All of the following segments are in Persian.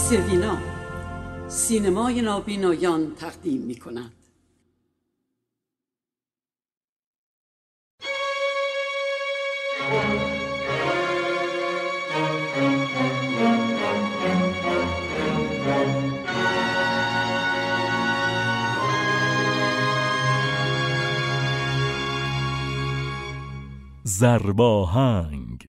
سروینا سینمای نابینایان تقدیم می کند. ضرباهنگ.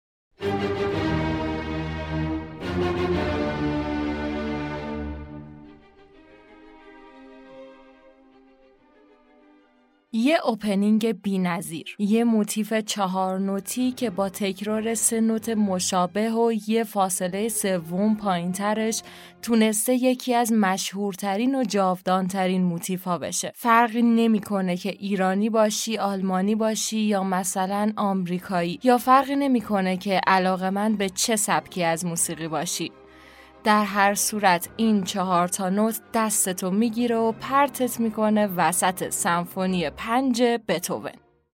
یه اوپنینگ بی‌نظیر، یه موتیف 4 نوتی که با تکرار 3 نوت مشابه و یه فاصله سوم پایین‌ترش تونسته یکی از مشهورترین و جاودانترین موتیف‌ها بشه. فرقی نمی‌کنه که ایرانی باشی، آلمانی باشی یا مثلا آمریکایی، یا فرقی نمی‌کنه که علاقه‌مند به چه سبکی از موسیقی باشی. در هر صورت این 4 تا نوت دستتو میگیره و پرتت میکنه وسط سمفونی 5 بتهوون.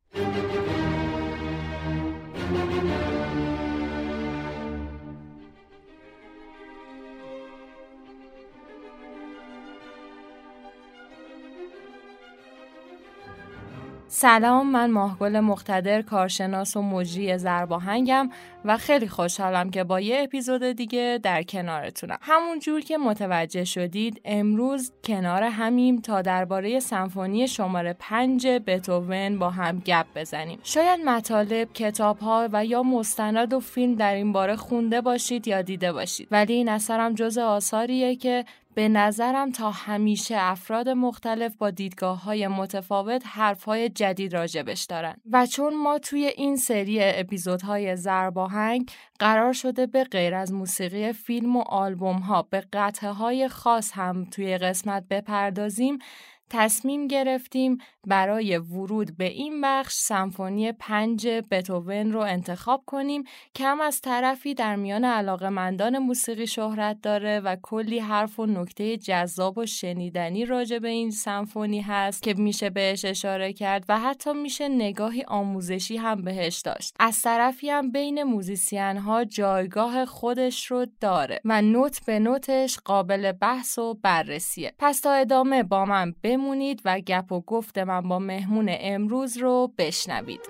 سلام، من ماهگل مقتدر، کارشناس و مجری ضرباهنگم و خیلی خوشحالم که با یه اپیزود دیگه در کنارتونم. همون جور که متوجه شدید امروز کنار همیم تا درباره سمفونی شماره 5 بتهوون با هم گپ بزنیم. شاید مطالب، کتاب‌ها و یا مستند و فیلم در این باره خونده باشید یا دیده باشید، ولی این اثرم جزء آثاریه که به نظرم تا همیشه افراد مختلف با دیدگاه‌های متفاوت حرف‌های جدید راجبش دارن و چون ما توی این سری اپیزودهای ضرباهنگ قرار شده به غیر از موسیقی فیلم و آلبوم‌ها به قطعه‌های خاص هم توی قسمت بپردازیم، تصمیم گرفتیم برای ورود به این بخش سمفونی 5 بتهوون رو انتخاب کنیم که هم از طرفی در میان علاقه‌مندان موسیقی شهرت داره و کلی حرف و نکته جذاب و شنیدنی راجع به این سمفونی هست که میشه بهش اشاره کرد و حتی میشه نگاهی آموزشی هم بهش داشت. از طرفی هم بین موزیسین‌ها جایگاه خودش رو داره و نوت به نوتش قابل بحث و بررسیه. پس تا ادامه با من بمونید و گپ و گفت من با مهمون امروز رو بشنوید.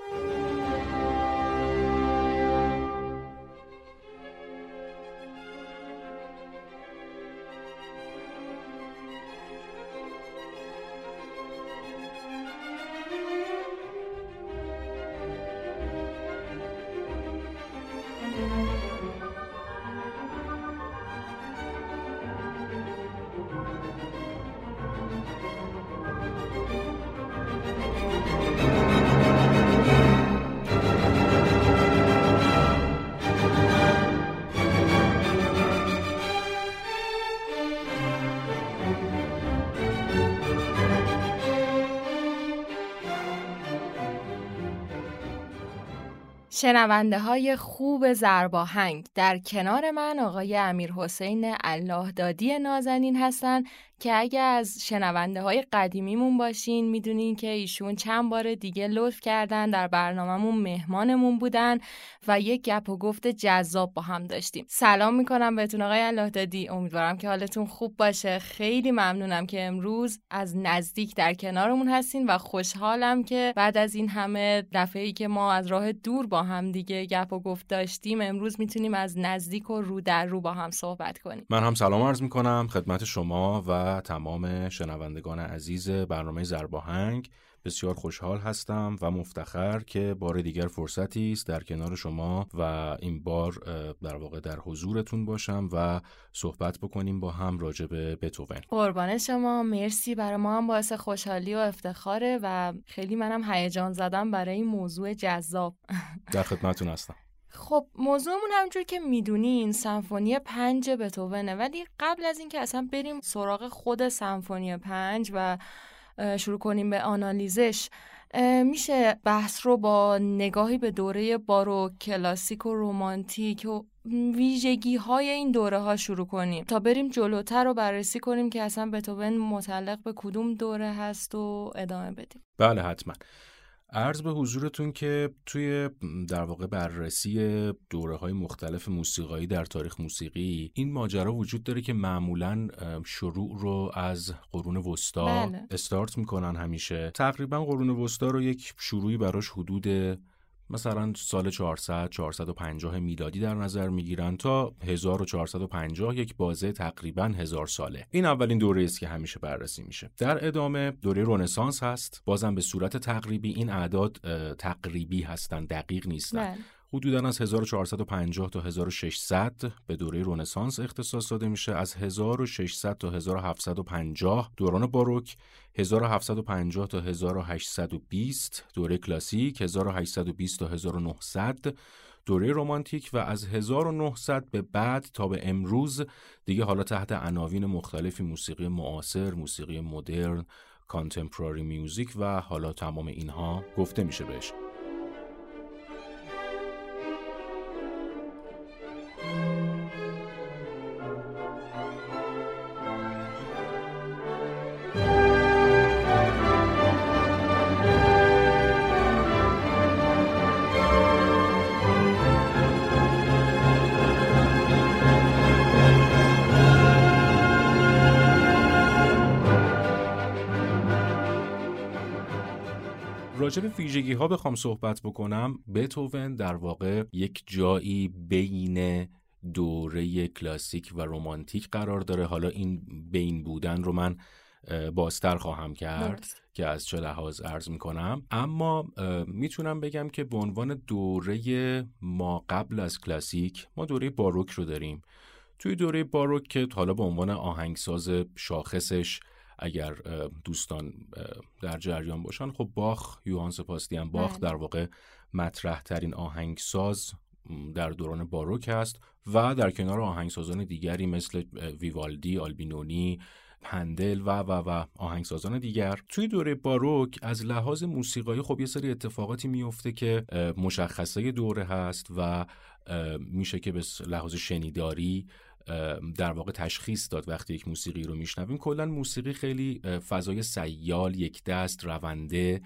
شنونده های خوب ضرباهنگ، در کنار من آقای امیرحسین الله دادی نازنین هستن که اگه از شنونده های قدیمیمون باشین میدونین که ایشون چند بار دیگه لطف کردن در برنامه‌مون مهمانمون بودن و یک گپ و گفت جذاب با هم داشتیم. سلام میکنم بهتون آقای الله دادی، امیدوارم که حالتون خوب باشه. خیلی ممنونم که امروز از نزدیک در کنارمون هستین و خوشحالم که بعد از این همه دفعه‌ای که ما از راه دور با هم دیگه گپ و گفت داشتیم امروز میتونیم از نزدیک و رو در رو با هم صحبت کنیم. من هم سلام عرض میکنم خدمت شما و تمام شنوندگان عزیز برنامه ضرباهنگ. بسیار خوشحال هستم و مفتخر که بار دیگر فرصتی است در کنار شما و این بار در واقع در حضورتون باشم و صحبت بکنیم با هم راجع به بتهوون. قربان شما، مرسی. برای ما هم باعث خوشحالی و افتخاره و خیلی منم هیجان زدم برای این موضوع جذاب. در خدمتتون هستم. خب موضوعمون همونجور که میدونین سمفونی 5 بتهوونه، ولی قبل از این که اصلا بریم سراغ خود سمفونی 5 و شروع کنیم به آنالیزش، میشه بحث رو با نگاهی به دوره باروک، کلاسیک و رومانتیک و ویژگی های این دوره ها شروع کنیم تا بریم جلوتر رو بررسی کنیم که اصلا بتهوون متعلق به کدوم دوره هست و ادامه بدیم. بله حتما. عرض به حضورتون که توی در واقع بررسی دوره‌های مختلف موسیقایی در تاریخ موسیقی این ماجرا وجود داره که معمولاً شروع رو از قرون وسطا استارت میکنن. همیشه تقریباً قرون وسطا رو یک شروعی براش حدود مثلا سال 450 میلادی در نظر میگیرن تا 1450، یک بازه تقریباً 1000 ساله. این اولین دوره است که همیشه بررسی میشه. در ادامه دوره رنسانس هست، بازم به صورت تقریبی. این اعداد تقریبی هستن، دقیق نیستن. حدوداً از 1450 تا 1600 به دوره رنسانس اختصاص داده میشه. از 1600 تا 1750 دوران باروک، 1750 تا 1820 دوره کلاسیک، 1820 تا 1900 دوره رمانتیک و از 1900 به بعد تا به امروز دیگه حالا تحت عناوین مختلفی موسیقی معاصر، موسیقی مدرن، کانتمپراری میوزیک و حالا تمام اینها گفته میشه بهش. راجع به ویژگی ها بخوام صحبت بکنم، بتهوون در واقع یک جایی بین دوره کلاسیک و رمانتیک قرار داره. حالا این بین بودن رو من بازتر خواهم کرد که از چه لحاظ عرض میکنم، اما میتونم بگم که به عنوان دوره ما قبل از کلاسیک ما دوره باروک رو داریم. توی دوره باروک که حالا به عنوان آهنگساز شاخصش اگر دوستان در جریان باشن، خب باخ، یوهان سباستیان باخ در واقع مطرح ترین آهنگساز در دوران باروک است و در کنار آهنگسازان دیگری مثل ویوالدی، آلبینونی، هندل و آهنگسازان دیگر. توی دوره باروک از لحاظ موسیقایی خب یه سری اتفاقاتی میفته که مشخصه دوره هست و میشه که به لحاظ شنیداری در واقع تشخیص داد وقتی یک موسیقی رو میشنویم. کلا موسیقی خیلی فضای سیال، یک دست، رونده،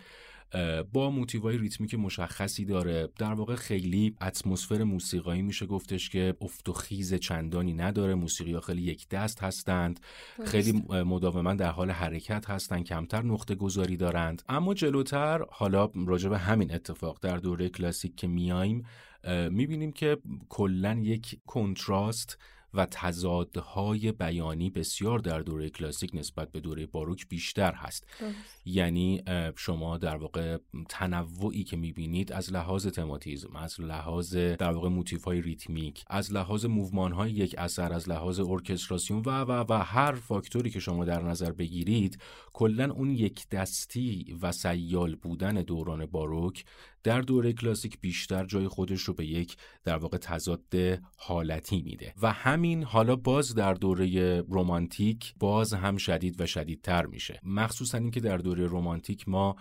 با موتیوهای ریتمیک مشخصی داره. در واقع خیلی اتمسفر موسیقایی میشه گفتش که افت و خیز چندانی نداره. موسیقی‌ها خیلی یک دست هستند، خیلی مداوما در حال حرکت هستند، کمتر نقطه گذاری دارند. اما جلوتر حالا راجع به همین اتفاق در دوره کلاسیک که میایم میبینیم که کلا یک کنتراست و تضادهای بیانی بسیار در دوره کلاسیک نسبت به دوره باروک بیشتر هست. یعنی شما در واقع تنوعی که میبینید از لحاظ تماتیزم، از لحاظ در واقع موتیف‌های ریتمیک، از لحاظ موومان‌های یک اثر، از لحاظ ارکستراسیون و هر فاکتوری که شما در نظر بگیرید، کلا اون یک دستی و سیال بودن دوران باروک در دوره کلاسیک بیشتر جای خودش رو به یک در واقع تضاد حالتی میده و همین حالا باز در دوره رمانتیک باز هم شدید و شدیدتر میشه. مخصوصا اینکه در دوره رمانتیک ما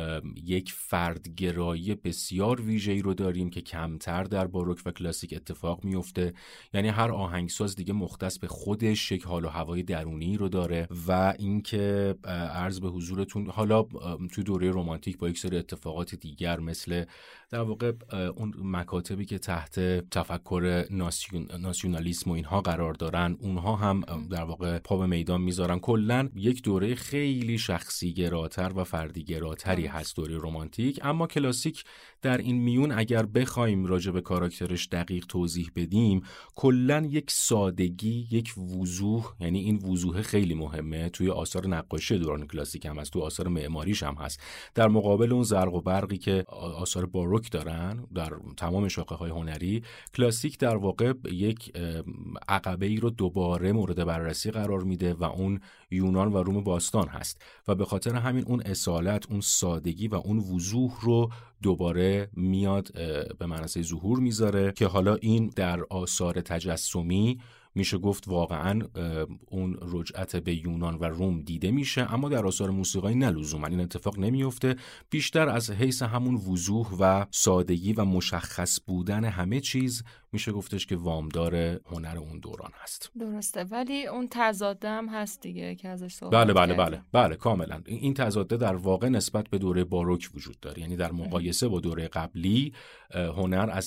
یک فردگرایی بسیار ویژه‌ای رو داریم که کمتر در باروک و کلاسیک اتفاق میفته. یعنی هر آهنگساز دیگه مختص به خودش یک حال و هوای درونی رو داره و اینکه عرض به حضورتون حالا تو دوره رمانتیک با یک سری اتفاقات دیگر مثل در واقع اون مکاتبی که تحت تفکر ناسیونالیسم و اینها قرار دارن، اونها هم در واقع پا به میدان میذارن. کلا یک دوره خیلی شخصی گراتر و فردی گراتری هست دوره رمانتیک. اما کلاسیک در این میون اگر بخوایم راجع به کاراکترش دقیق توضیح بدیم، کلا یک سادگی، یک وضوح، یعنی این وضوح خیلی مهمه توی آثار نقاشی دوران کلاسیک هم هست، تو آثار معماریش هم هست، در مقابل اون زرق و برقی که آثار باروک دارن در تمام شاخه‌های هنری. کلاسیک در واقع یک عقبه‌ای رو دوباره مورد بررسی قرار میده و اون یونان و روم باستان هست و به خاطر همین اون اصالت، اون سادگی و اون وضوح رو دوباره میاد به منصه ظهور میذاره که حالا این در آثار تجسمی میشه گفت واقعا اون رجعت به یونان و روم دیده میشه، اما در آثار موسیقایی نه لزوما این اتفاق نمیفته. بیشتر از حیث همون وضوح و سادگی و مشخص بودن همه چیز میشه گفتش که وامدار هنر اون دوران هست. درسته، ولی اون تضاد هم هست دیگه که ازش صحبت بله کاملا. این تضاد در واقع نسبت به دوره باروک وجود داره، یعنی در مقایسه با دوره قبلی هنر از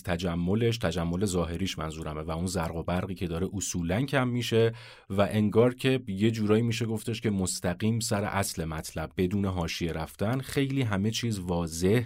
تجمل ظاهریش منظورمه و اون زرق و برقی که داره اصولاً کم میشه و انگار که یه جورایی میشه گفتش که مستقیم سر اصل مطلب بدون حاشیه رفتن، خیلی همه چیز واضح،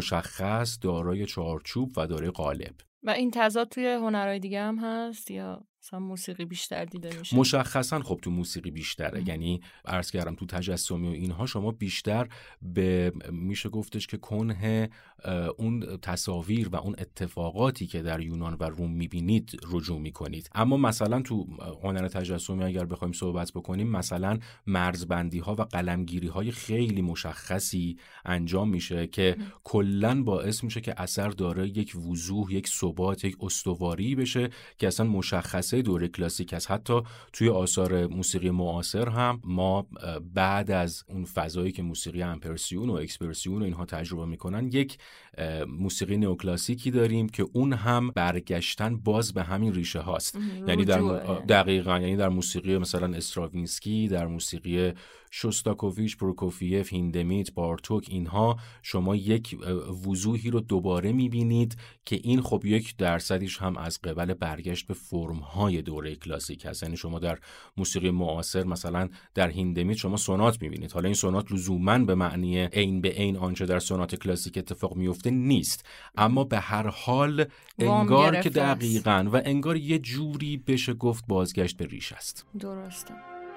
مشخص، دارای چارچوب و دارای قالب. و این تضاد توی هنرهای دیگه هم هست یا مثلا موسیقی بیشتر دیده میشه؟ مشخصاً خب تو موسیقی بیشتره. یعنی عرض کردم تو تجسمی و اینها شما بیشتر به میشه گفتش که کنه اون تصاویر و اون اتفاقاتی که در یونان و روم میبینید رجوع میکنید. اما مثلا تو هنر تجسمی اگر بخوایم صحبت بکنیم، مثلا مرزبندی ها و قلمگیری های خیلی مشخصی انجام میشه که کلن باعث میشه که اثر داره یک وضوح، یک ثبات، یک استواری بشه که اصلا مشخصه دوره کلاسیک است. حتی توی آثار موسیقی معاصر هم ما بعد از اون فضایی که موسیقی امپرسیون و اکسپرسیون و اینها تجربه میکنن، یک موسیقی نئوکلاسیکی داریم که اون هم برگشتن باز به همین ریشه هاست. یعنی دقیقاً یعنی در موسیقی مثلا استراوینسکی، در موسیقی شوستاکوویچ، پروکوفیف، هیندمیت، بارتوک، اینها شما یک وضوحی رو دوباره میبینید که این خب 1% هم از قبل برگشت به فرم‌های دوره کلاسیک هست. یعنی شما در موسیقی معاصر مثلا در هیندمیت شما سونات میبینید. حالا این سونات لزوماً به معنی عین به عین آنچه در سونات کلاسیک اتفاق میفته نیست، اما به هر حال انگار که دقیقاً و انگار یه جوری بشه گفت بازگشت به ریش است. درسته.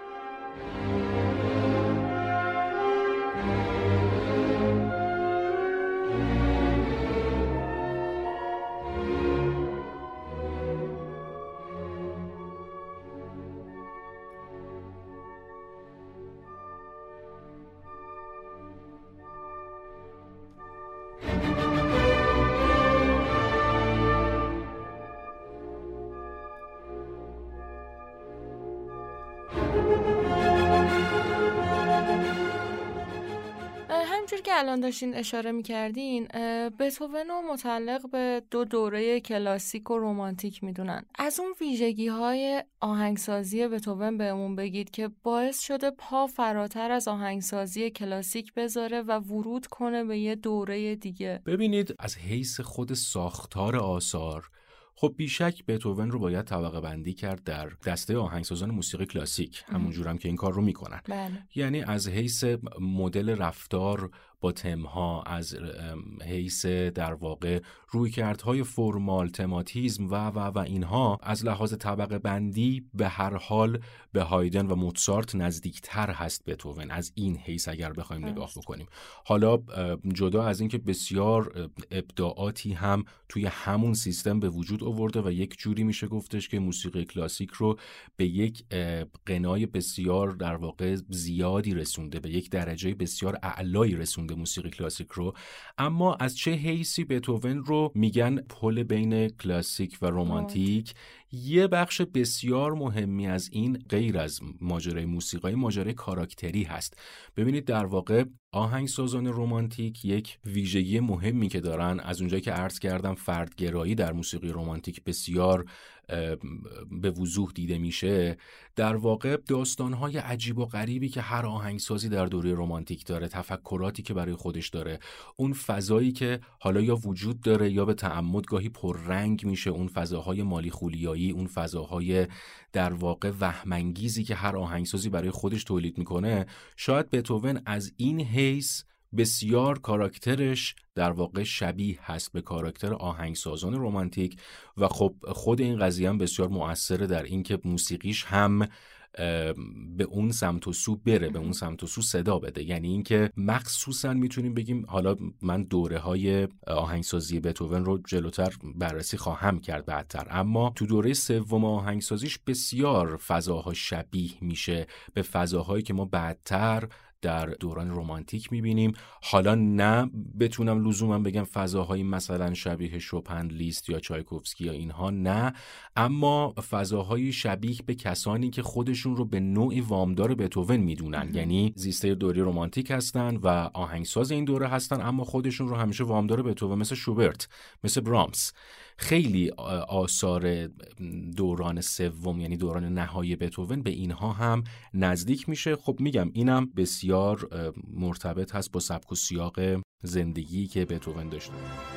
که الان داشتین اشاره می‌کردین، بتهوون رو متعلق به 2 دوره کلاسیک و رمانتیک میدونن. از اون ویژگی‌های آهنگسازی بتهوون بهمون بگید که باعث شده پا فراتر از آهنگسازی کلاسیک بذاره و ورود کنه به یه دوره دیگه. ببینید از حیث خود ساختار آثار، خب بیشک بتهوون رو باید طبقه بندی کرد در دسته آهنگسازان موسیقی کلاسیک، همون جورم که این کار رو میکنن. بله. یعنی از حیث مدل رفتار با تمها، از حیث در واقع رویکردهای فرمال، تماتیزم و اینها، از لحاظ طبقه بندی به هر حال به هایدن و موتسارت نزدیکتر هست بتهوون از این حیث اگر بخوایم نگاه بکنیم. حالا جدا از اینکه بسیار ابداعاتی هم توی همون سیستم به وجود آورده و یک جوری میشه گفتش که موسیقی کلاسیک رو به یک غنای بسیار در واقع زیادی رسونده، به یک درجه بسیار اعلایی رسونده موسیقی کلاسیک رو، اما از چه حیثی بتهوون رو میگن پل بین کلاسیک و رمانتیک. یه بخش بسیار مهمی از این غیر از ماجرای موسیقایی، ماجرای کاراکتری هست. ببینید در واقع آهنگسازان رمانتیک یک ویژگی مهمی که دارن، از اونجایی که عرض کردم فردگرایی در موسیقی رمانتیک بسیار به وضوح دیده میشه، در واقع داستانهای عجیب و غریبی که هر آهنگسازی در دوره رمانتیک داره، تفکراتی که برای خودش داره، اون فضایی که حالا یا وجود داره یا به تعمد گاهی پررنگ میشه، اون فضاهای مالی خولیایی، اون فضاهای در واقع وهم‌انگیزی که هر آهنگسازی برای خودش تولید میکنه، شاید بتهوون از این حیث بسیار کاراکترش در واقع شبیه هست به کاراکتر آهنگسازان رمانتیک و خب خود این قضیه هم بسیار مؤثره در این که موسیقیش هم به اون سمت و سو بره، به اون سمت و سو صدا بده. یعنی اینکه مخصوصا میتونیم بگیم، حالا من دوره های آهنگسازی بتهوون رو جلوتر بررسی خواهم کرد بعدتر، اما تو دوره سوم آهنگسازیش بسیار فضاها شبیه میشه به فضاهایی که ما بعدتر در دوران رمانتیک میبینیم. حالا نه بتونم لزوما بگم فضاهایی مثلا شبیه شوپن، لیست یا چایکوفسکی یا اینها، نه، اما فضاهایی شبیه به کسانی که خودشون رو به نوعی وامدار بتوون میدونن، یعنی زیسته دوره رمانتیک هستن و آهنگساز این دوره هستن، اما خودشون رو همیشه وامدار بتوون، مثل شوبرت، مثل برامس. خیلی آثار دوران سوم یعنی دوران نهایی بتوون به اینها هم نزدیک میشه. خب میگم اینم بسیار مرتبط هست با سبک و سیاق زندگی که بتوون داشته.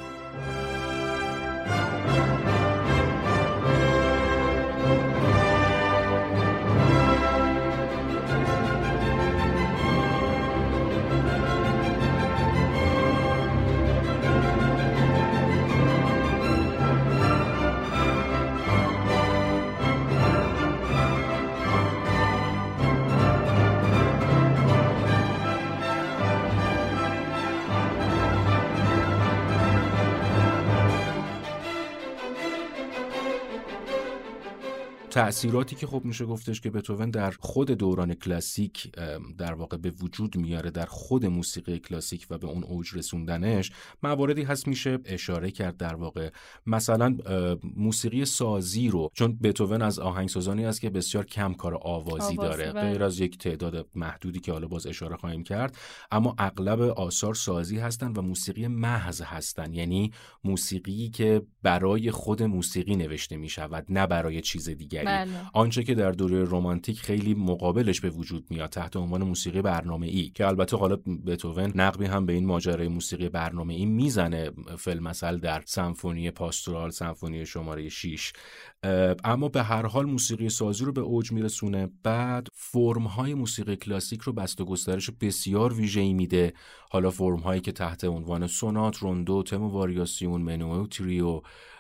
تأثیراتی که خب میشه گفتش که بتوون در خود دوران کلاسیک در واقع به وجود میاره در خود موسیقی کلاسیک و به اون اوج رسوندنش، مواردی هست میشه اشاره کرد. در واقع مثلا موسیقی سازی رو، چون بتوون از آهنگسازانی است که بسیار کم کار آوازی داره، غیر از یک تعداد محدودی که حالا باز اشاره خواهیم کرد، اما اغلب آثار سازی هستن و موسیقی محض هستن، یعنی موسیقی که برای خود موسیقی نوشته میشود نه برای چیز دیگری. آنچه که در دوره رمانتیک خیلی مقابلش به وجود میاد تحت عنوان موسیقی برنامه‌ای، که البته حالا بتوون نقبی هم به این ماجرای موسیقی برنامه‌ای میزنه، فی‌المثل در سمفونی پاستورال، سمفونی شماره 6. اما به هر حال موسیقی سازی رو به اوج میرسونه. بعد فرم‌های موسیقی کلاسیک رو بست و گسترش بسیار ویژه‌ای میده. حالا فرم‌هایی که تحت عنوان سونات، روندو، تم واریاسیون، منوئه، تریو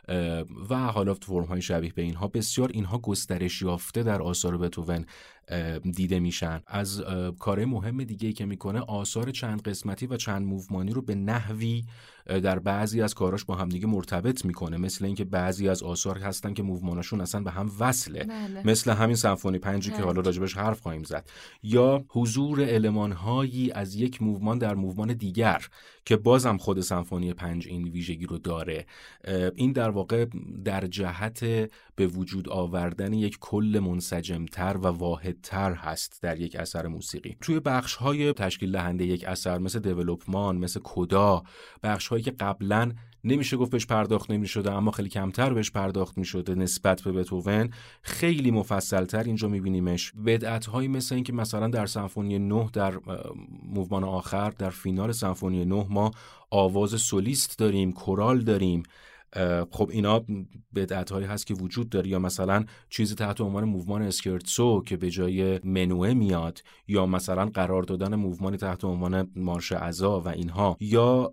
و حالا فرم‌های شبیه به اینها، بسیار اینها گسترش یافته در آثار بتوون دیده میشن. از کارهای مهم دیگه‌ای که میکنه، آثار چند قسمتی و چند موومانی رو به نحوی در بعضی از کاراش با هم دیگه مرتبط میکنه، مثل اینکه بعضی از آثار هستن که مووماناشون اصلا به هم وصله، مثل همین سمفونی 5 که حالا راجبش حرف خواهیم زد، یا حضور المان‌هایی از یک موومان در موومان دیگر که بازم خود سمفونی 5 این ویژگی رو داره. این در واقع در جهت به وجود آوردن یک کل منسجمتر و واحدتر هست در یک اثر موسیقی. توی بخش‌های تشکیل دهنده یک اثر مثل دیولپمان، مثل کدا، بخش‌هایی که قبلاً نمیشه گفت بهش پرداخت نمی‌شده اما خیلی کمتر بهش پرداخت می‌شده نسبت به بتوون، خیلی مفصل‌تر اینجا می‌بینیمش. بدعت‌هایی مثل این که مثلا در سمفونی 9 در موومان آخر، در فینال سمفونی 9 ما آواز سولیست داریم، کورال داریم. خب اینا بدعت‌هایی هست که وجود داره. یا مثلا چیزی تحت عنوان موومان اسکرتسو که به جای منوئه میاد، یا مثلا قرار دادن موومانی تحت عنوان مارش عزا و اینها، یا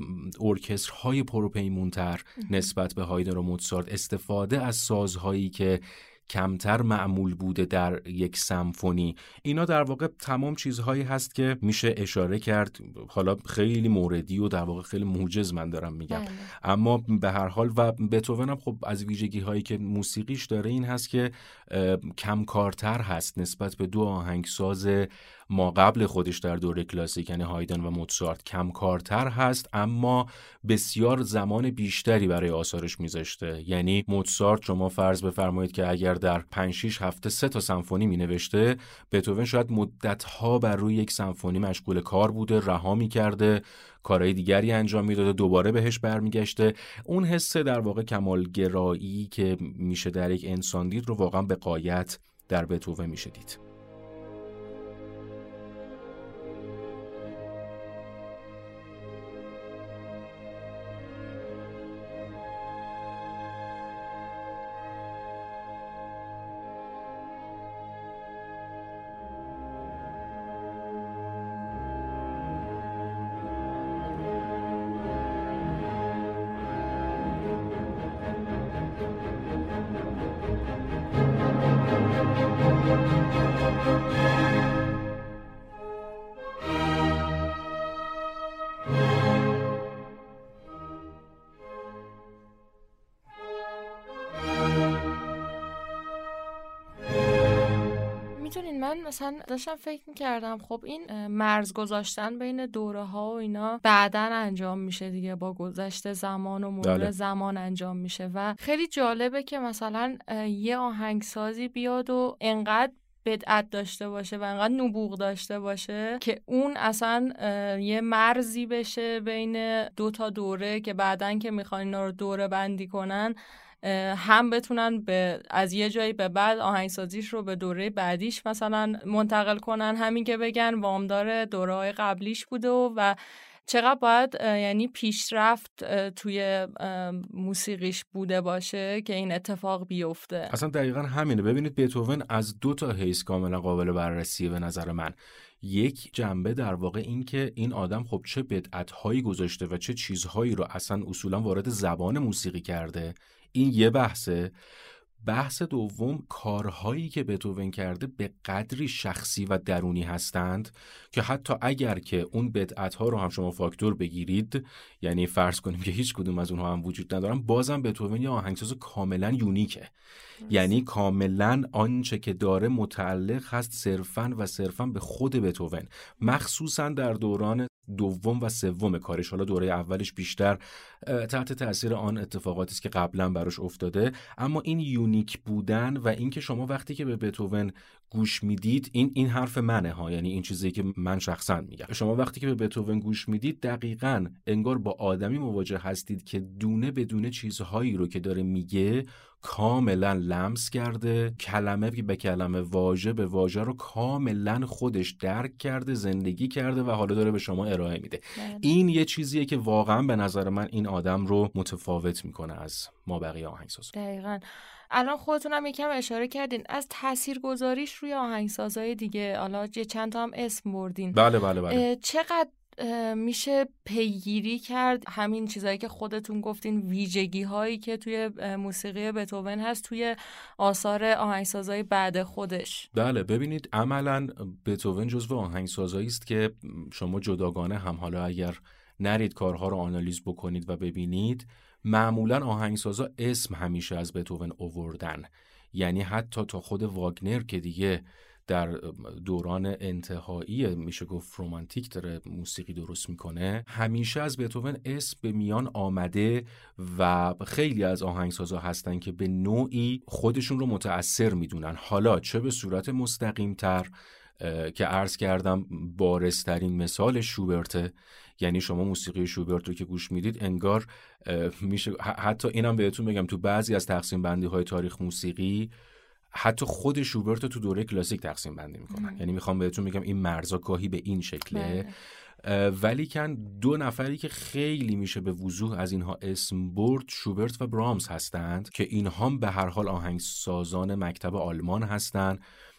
ارکسترهای پروپیمونتر نسبت به هایدن و موتسارت، استفاده از سازهایی که کمتر معمول بوده در یک سمفونی. اینا در واقع تمام چیزهایی هست که میشه اشاره کرد. حالا خیلی موردی و در واقع خیلی موجز من دارم میگم، اما به هر حال و بتوون هم خب از ویژگی هایی که موسیقیش داره این هست که کم کارتر هست نسبت به دو آهنگساز ما قبل خودش در دوره کلاسیک، یعنی هایدن و موتسارت. کم کارتر هست اما بسیار زمان بیشتری برای آثارش میذاشته. یعنی موتسارت شما فرض بفرمایید که اگر در 5-6 هفته 3 تا سمفونی مینوشته، بتوون شاید مدت‌ها بر روی یک سمفونی مشغول کار بوده، رها می‌کرده، کارهای دیگری انجام میداده، دوباره بهش برمیگشته. اون حس در واقع کمالگرایی که میشه در یک انسان دید رو واقعا به غایت در بتوون میشه دید. الان مثلا داشتم فکر می‌کردم خب این مرز گذاشتن بین دوره‌ها و اینا بعداً انجام میشه دیگه، با گذشت زمان و مرور زمان انجام میشه و خیلی جالبه که مثلا یه آهنگسازی بیاد و انقدر بدعت داشته باشه و انقدر نبوغ داشته باشه که اون اصلا یه مرزی بشه بین دو تا دوره که بعدن که میخوان اینا رو دوره بندی کنن هم بتونن از یه جایی به بعد آهنگسازیش رو به دوره بعدیش مثلا منتقل کنن، همین که بگن وامدار دوره‌های قبلیش بوده و چقدر باید یعنی پیشرفت توی موسیقیش بوده باشه که این اتفاق بیفته. اصلا دقیقاً همینه. ببینید بتهوون از 2 تا حیث کاملا قابل بررسیه به نظر من. یک جنبه در واقع این که این آدم خب چه بدعت‌هایی گذاشته و چه چیزهایی رو اصلا اصولا وارد زبان موسیقی کرده، این یه بحثه. بحث دوم، کارهایی که بتهوون کرده به قدری شخصی و درونی هستند که حتی اگر که اون بدعت‌ها رو هم شما فاکتور بگیرید، یعنی فرض کنیم که هیچ کدوم از اونها هم وجود ندارن، بازم بتهوون یه آهنگساز کاملا یونیکه. یعنی کاملا آنچه که داره متعلق هست صرفاً و صرفاً به خود بتهوون، مخصوصاً در دوران دوم و سوم کارش. حالا دوره اولش بیشتر تحت تاثیر آن اتفاقاتی است که قبلا براش افتاده، اما این یونیک بودن و این که شما وقتی که به بتهوون گوش میدید، این حرف منه ها، یعنی این چیزی که من شخصا میگم، شما وقتی که به بتهوون گوش میدید دقیقاً انگار با آدمی مواجه هستید که دونه بدونه چیزهایی رو که داره میگه کاملا لمس کرده، کلمه به کلمه، واژه به واژه رو کاملا خودش درک کرده، زندگی کرده و حالا داره به شما ارائه میده. این یه چیزیه که واقعا به نظر من این آدم رو متفاوت میکنه از ما بقیه آهنگسازا. دقیقاً. الان خودتونم یکم اشاره کردین از تاثیرگذاریش روی آهنگسازهای دیگه، حالا چند تا هم اسم بردین. بله. چقدر میشه پیگیری کرد همین چیزایی که خودتون گفتین، ویژگی هایی که توی موسیقی بتهوون هست توی آثار آهنگسازهای بعد خودش؟ بله، ببینید عملاً بتهوون جزو آهنگسازایی است که شما جداگانه هم حالا اگر نرید کارها رو آنالیز بکنید و ببینید، معمولاً آهنگسازا اسم همیشه از بتهوون آوردن. یعنی حتی تا خود واگنر که دیگه در دوران انتهایی میشه گفت رمانتیک داره موسیقی درست میکنه، همیشه از بتهوون اسم به میان آمده و خیلی از آهنگسازا هستن که به نوعی خودشون رو متأثر میدونن، حالا چه به صورت مستقیم تر که عرض کردم بارزترین مثال شوبرته. یعنی شما موسیقی شوبرت رو که گوش میدید انگار میشه، حتی اینم بهتون بگم، تو بعضی از تقسیم بندی های تاریخ موسیقی حتی خود شوبرت رو تو دوره کلاسیک تقسیم بندی میکنن. یعنی میخوام بهتون بگم این مرزا گاهی به این شکله. ولی کن 2 نفری که خیلی میشه به وضوح از اینها اسم برد، شوبرت و برامز هستند که اینها به هر حال آهنگسازان مکتب آلمان هستند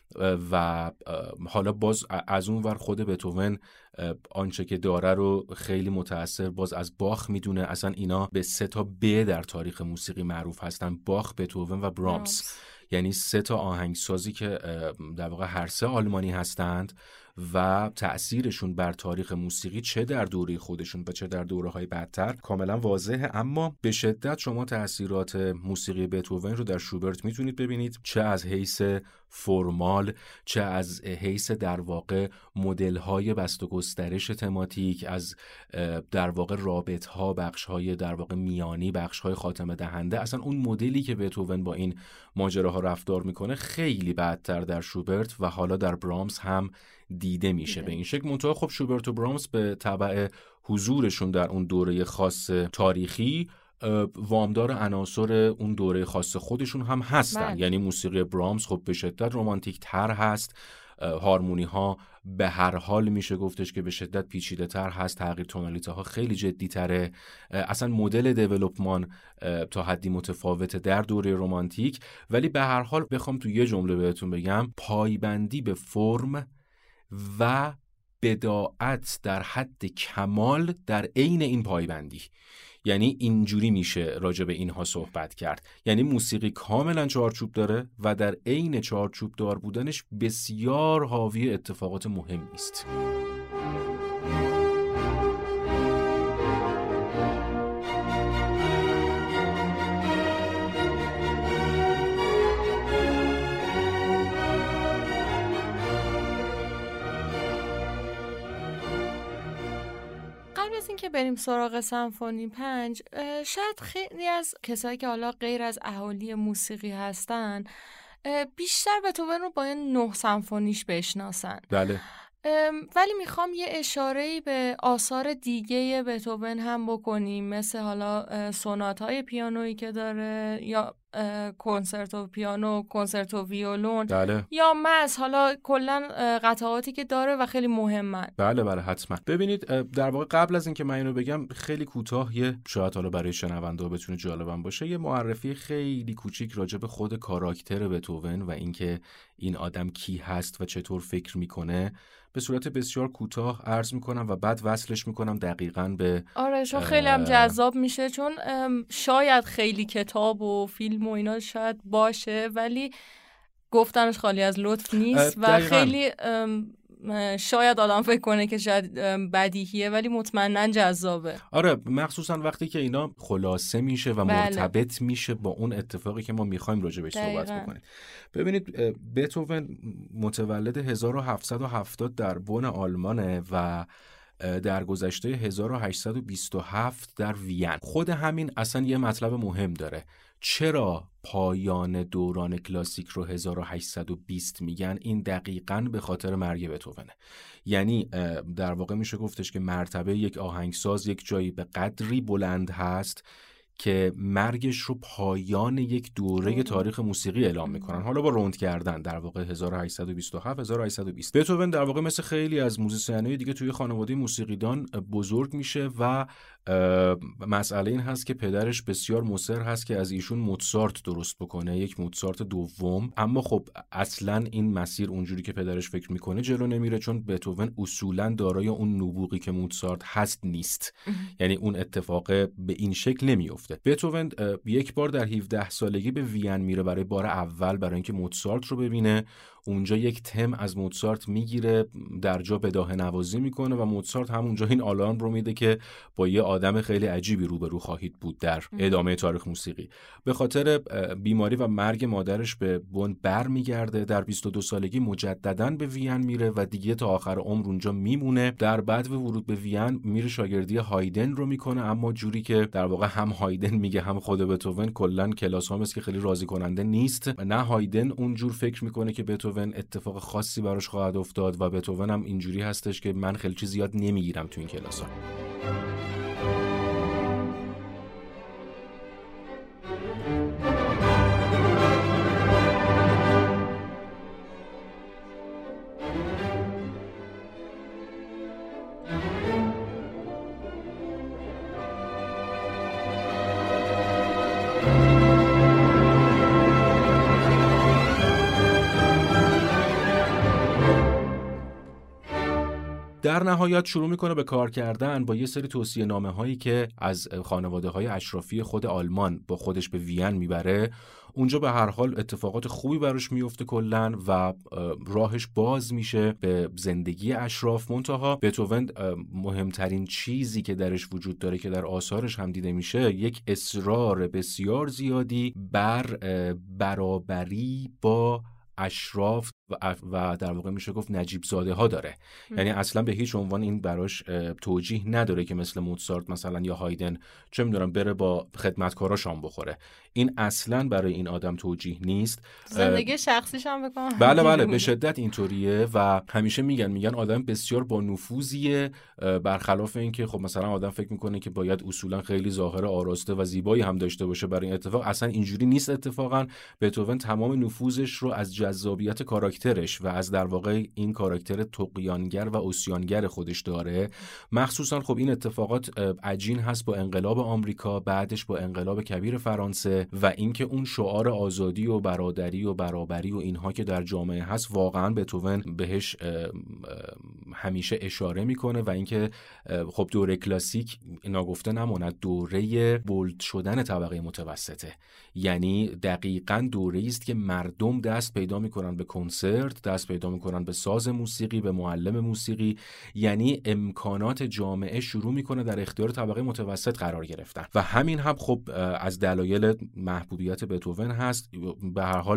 و حالا باز از اون ور خود بتهوون آنچه که داره رو خیلی متأثر باز از باخ میدونه. اصلا اینا به 3 تا ب در تاریخ موسیقی معروف هستن، باخ، بتهوون و برامز. یعنی 3 تا آهنگسازی که در واقع هر 3 آلمانی هستند و تأثیرشون بر تاریخ موسیقی چه در دوره خودشون و چه در دوره‌های بعدتر کاملا واضحه. اما به شدت شما تأثیرات موسیقی بتهوون رو در شوبرت میتونید ببینید، چه از حیث فرمال، چه از حیث در واقع مدل‌های بست و گسترش تماتیک، از در واقع رابط‌ها، بخش‌های در واقع میانی، بخش‌های خاتمه دهنده. اصلا اون مدلی که بتهوون با این ماجراها رفتار میکنه خیلی بعدتر در شوبرت و حالا در برامز هم دیده میشه به این شکل. منتها خب شوبرت و برامز به تبع حضورشون در اون دوره خاص تاریخی وامدار عناصر اون دوره خاص خودشون هم هستن. یعنی موسیقی برامز خب به شدت رمانتیک تر هست، هارمونی ها به هر حال میشه گفتش که به شدت پیچیده تر هست، تغییر تونالیته ها خیلی جدی تره، اصلا مدل دیولپمان تا حدی متفاوته در دوره رمانتیک. ولی به هر حال بخوام تو یه جمله بهتون بگم، پایبندی به فرم و بداعت در حد کمال در عین این پایبندی. یعنی اینجوری میشه راجع به اینها صحبت کرد. یعنی موسیقی کاملا چارچوب داره و در عین چارچوب دار بودنش بسیار حاوی اتفاقات مهمی است. از اینکه بریم سراغ سمفونی 5، شاید خیلی از کسایی که حالا غیر از اهالی موسیقی هستن بیشتر بتوون رو با 9 سمفونیش بشناسن. بله. ولی میخوام یه اشاره‌ای به آثار دیگه بتوون هم بکنیم، مثل حالا سونات‌های پیانویی که داره، یا کنسرتو پیانو، کنسرتو ویولون، بله. یا مس، حالا کلا قطعاتی که داره و خیلی مهمن. بله حتما. ببینید در واقع قبل از اینکه من اینو بگم خیلی کوتاه یه شاید حالا برای شنونده ها بتونه جالبم باشه یه معرفی خیلی کوچیک راجع به خود کاراکتر بتوون و اینکه این آدم کی هست و چطور فکر میکنه به صورت بسیار کوتاه عرض میکنم و بعد وصلش میکنم دقیقاً به چون خیلی هم جذاب میشه، چون شاید خیلی کتاب و فیلم و اینا شاید باشه ولی گفتنش خالی از لطف نیست و خیلی شاید آدم فکر کنه که شاید بدیهیه ولی مطمئناً جذابه. آره، مخصوصا وقتی که اینا خلاصه میشه و مرتبط میشه با اون اتفاقی که ما میخوایم راجع بهش صحبت بکنیم. ببینید بتوون متولد 1770 در بن آلمانه و در گذشته 1827 در وین. خود همین اصلا یه مطلب مهم داره. چرا پایان دوران کلاسیک رو 1820 میگن؟ این دقیقاً به خاطر مرگ بتوونه. یعنی در واقع میشه گفتش که مرتبه یک آهنگساز یک جایی به قدری بلند هست که مرگش رو پایان یک دوره تاریخ موسیقی اعلام میکنن، حالا با روند کردن در واقع 1827 1820. بتوون در واقع مثل خیلی از موزیسین‌های دیگه توی خانواده موسیقیدان بزرگ میشه و مسئله این هست که پدرش بسیار مصر هست که از ایشون موتسارت درست بکنه، یک موتسارت دوم. اما خب اصلا این مسیر اونجوری که پدرش فکر میکنه جلو نمیره، چون بتوون اصولا دارای اون نبوغی که موتسارت هست نیست. یعنی اون اتفاق به این شکل نمیفته. بتوون یک بار در 17 سالگی به وین میره برای بار اول برای اینکه موتسارت رو ببینه. اونجا یک تم از موتسارت میگیره، در جا بداهه نوازی میکنه و موتسارت همونجا این آلارم رو میده که با یه آدم خیلی عجیبی روبرو خواهید بود در ادامه تاریخ موسیقی. به خاطر بیماری و مرگ مادرش به بن بر میگرده. در 22 سالگی مجدداً به وین میره و دیگه تا آخر عمر اونجا میمونه. در بعد ورود به وین میره شاگردی هایدن رو میکنه، اما جوری که در واقع هم هایدن میگه هم خود بتوون کلا کلاس ها است که خیلی راضی کننده نیست. نه هایدن اونجور فکر میکنه که بتوون اتفاق خاصی براش خواهد افتاد و بتوون هم اینجوری هستش که من خیلی چیز زیاد نمیگیرم تو این کلاس‌ها. در نهایت شروع میکنه به کار کردن با یه سری توصیه نامه هایی که از خانواده های اشرافی خود آلمان با خودش به وین میبره. اونجا به هر حال اتفاقات خوبی براش میفته کلن و راهش باز میشه به زندگی اشراف. منتها بتوون مهمترین چیزی که درش وجود داره که در آثارش هم دیده میشه یک اصرار بسیار زیادی بر برابری با اشراف و در واقع میشه گفت نجیب زاده ها داره. یعنی اصلا به هیچ عنوان این براش توجیه نداره که مثل موتسارت مثلا یا هایدن چه میدونم بره با خدمتکارا شام بخوره. این اصلا برای این آدم توجیه نیست. زندگی شخصیش هم بکنم. بله به شدت اینطوریه و همیشه میگن آدم بسیار با نفوذیه، برخلاف این که خب مثلا آدم فکر میکنه که باید اصولا خیلی ظاهر آراسته و زیبایی هم داشته باشه برای این اتفاق. اصلا اینجوری نیست. اتفاقا بتوون تمام نفوذش رو از جذابیت کاراکترش و از در واقع این کاراکتر طغیانگر و عصیانگر خودش داره. مخصوصا خب این اتفاقات عجین هست با انقلاب آمریکا، بعدش با انقلاب کبیر فرانسه و اینکه اون شعار آزادی و برادری و برابری و اینها که در جامعه هست واقعا بتوون بهش همیشه اشاره میکنه و اینکه خب دوره کلاسیک ناگفته نماند دوره بولد شدن طبقه متوسطه. یعنی دقیقاً دوره‌ای است که مردم دست پیدا میکنن به کنسرت، دست پیدا میکنن به ساز موسیقی، به معلم موسیقی. یعنی امکانات جامعه شروع میکنه در اختیار طبقه متوسط قرار گرفتن و همین هم خب از دلایل محبوبیت بتوون هست. به هر حال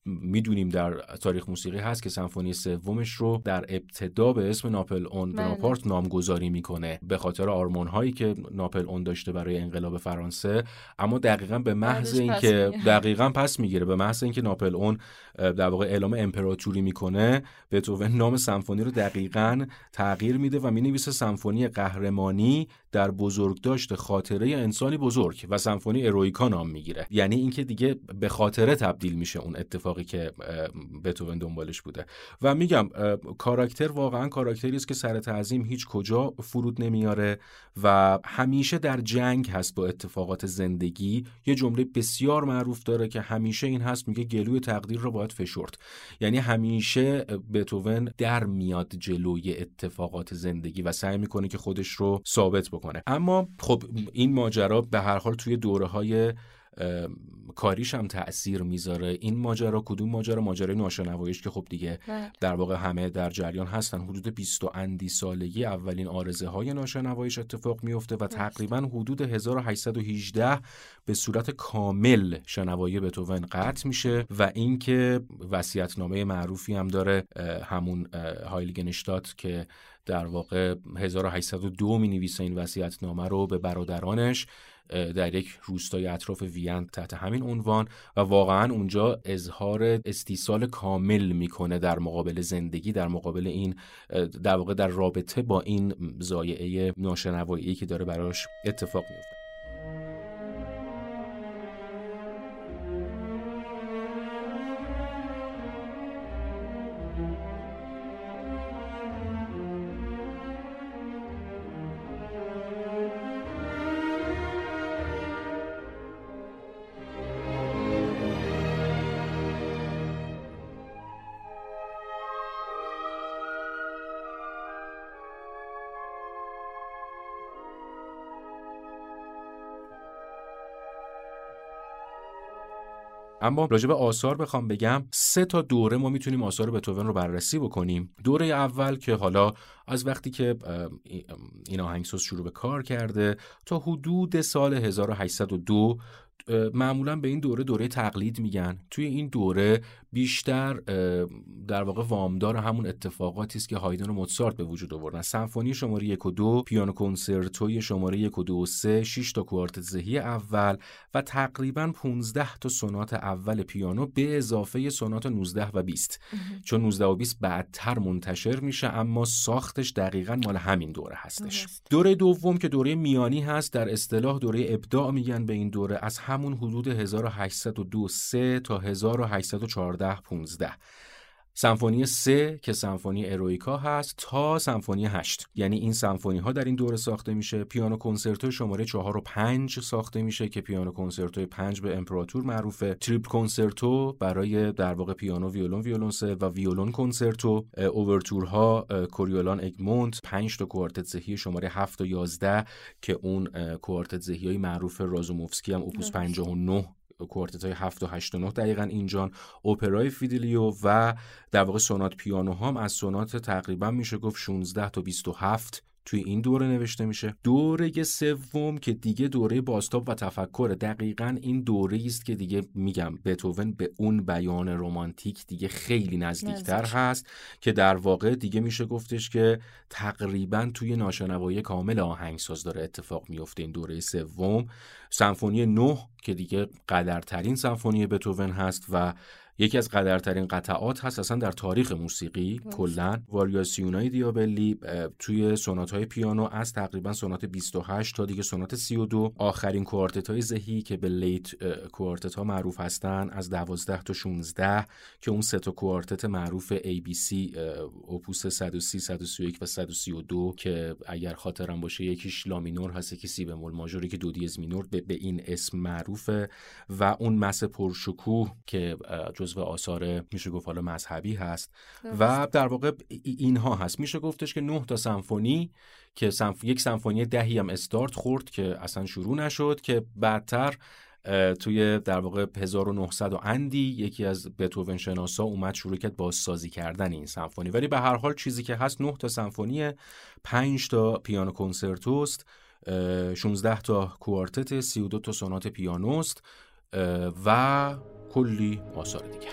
میدونیم در تاریخ موسیقی هست که سمفونی سومش رو در ابتدا به اسم ناپل اون بناپارت نامگذاری میکنه به خاطر آرمان هایی که ناپل اون داشته برای انقلاب فرانسه، اما دقیقاً به محض اینکه پس میگیره، به محض اینکه ناپل اون در واقع اعلام امپراتوری میکنه، بتوون نام سمفونی رو دقیقاً تغییر میده و مینویسه سمفونی قهرمانی در بزرگداشت خاطره انسانی بزرگ و سمفونی ارویکا نام میگیره. یعنی اینکه دیگه به خاطره تبدیل میشه اون اتفاقی که بتوون دنبالش بوده. و میگم کاراکتر واقعا کاراکتری است که سر تعظیم هیچ کجا فرود نمیاره و همیشه در جنگ هست با اتفاقات زندگی. یه جمله بسیار معروف داره که همیشه این هست، میگه گلوی تقدیر رو باید فشرد. یعنی همیشه بتوون در میاد جلوی اتفاقات زندگی و سعی میکنه که خودش رو ثابت بکنه. اما خب این ماجرا به هر حال توی دوره‌های کاریش هم تأثیر میذاره. این ماجرا کدوم ماجرا؟ ماجرای ناشنواییش که خب دیگه در واقع همه در جریان هستن. حدود 20 و اندی سالگی اولین آرزه های ناشنواییش اتفاق میفته و تقریبا حدود 1818 به صورت کامل شنوایی بتوون قطع میشه و اینکه وصیت‌نامه معروفی هم داره، همون هایلیگنشتات، که در واقع 1802 می‌نویسه این وصیت‌نامه رو به برادرانش در یک روستای اطراف وین تحت همین عنوان و واقعا اونجا اظهار استیصال کامل میکنه در مقابل زندگی، در مقابل این در واقع در رابطه با این ضایعه ناشنوایی که داره براش اتفاق میفته. اما راجع به آثار بخوام بگم، 3 تا دوره ما میتونیم آثار بتوون رو بررسی بکنیم. دوره اول که حالا از وقتی که این آهنگساز شروع به کار کرده تا حدود سال 1802 معمولا به این دوره تقلید میگن. توی این دوره بیشتر در واقع وامدار همون اتفاقاتی است که هایدن و موزارت به وجود آوردن. سمفونی شماره 1 و 2، پیانو کنسرتوی شماره 1 و 2 و 3، 6 تا کوارتت ذهی اول و تقریبا 15 تا سونات اول پیانو به اضافه سونات 19 و 20. چون 19 و 20 بعدتر منتشر میشه اما ساختش دقیقاً مال همین دوره هستش. دوره دوم که دوره میانی هست، در اصطلاح دوره ابداع میگن به این دوره، از همون حدود 1802 تا 1814 15. سمفونی 3 که سمفونی ارویکا هست تا سمفونی 8. یعنی این سمفونی ها در این دوره ساخته میشه. پیانو کنسرتو شماره 4 و 5 ساخته میشه که پیانو کنسرتو 5 به امپراتور معروفه. تریپل کنسرتو برای در واقع پیانو، ویولون 3 و ویولون کنسرتو. اوورتورها کوریولان اگمونت، 5 تا کوارتت ذهی شماره 7 و 11 که اون کوارتت ذهیای معروف رازوموفسکی هم اوپوس 59 کوارتت‌های 7 و 8 و 9 دقیقاً اینجان. اپرای فیدلیو و در واقع سونات پیانو هم از سونات تقریبا میشه گفت 16 تا 27 توی این دوره نوشته میشه. دوره سوم که دیگه دوره بازتاب و تفکر، دقیقاً این دوره است که دیگه میگم بتوون به اون بیان رمانتیک دیگه خیلی نزدیکتر هست که در واقع دیگه میشه گفتش که تقریباً توی ناشنوایی کامل آهنگساز داره اتفاق میفته این دوره سوم. سمفونی 9 که دیگه قدرترین سمفونی بتوون هست و یکی از قدرترین قطعات هست اصلا در تاریخ موسیقی کلاً. واریاسیونای دیابلی توی سونات‌های پیانو از تقریبا سونات 28 تا دیگه سونات 32. آخرین کوارتت‌های ذهی که به لیت کوارتت‌ها معروف هستن از 12 تا 16 که اون 3 تا کوارتت معروف ABC اوپوس 130 131 و 132 که اگر خاطرم باشه یکیش لا مینور هست، یکی سی بمول ماژور، که دو دیز مینور به این اسم معروفه. و اون مس پرشکوه که جزو آثار میشه گفت حالا مذهبی هست و در واقع اینها هست. میشه گفتش که 9 تا سمفونی که یک سمفونی 10 هم استارت خورد که اصلا شروع نشد، که بعدتر توی در واقع 1900 و اندی یکی از بتوون شناسا اومد شروع کرد بازسازی کردن این سمفونی. ولی به هر حال چیزی که هست 9 تا سمفونی، 5 تا پیانو کنسرتوست، 16 تا کوارتت، 32 تا سونات پیانوست، و کلی آثار دیگر.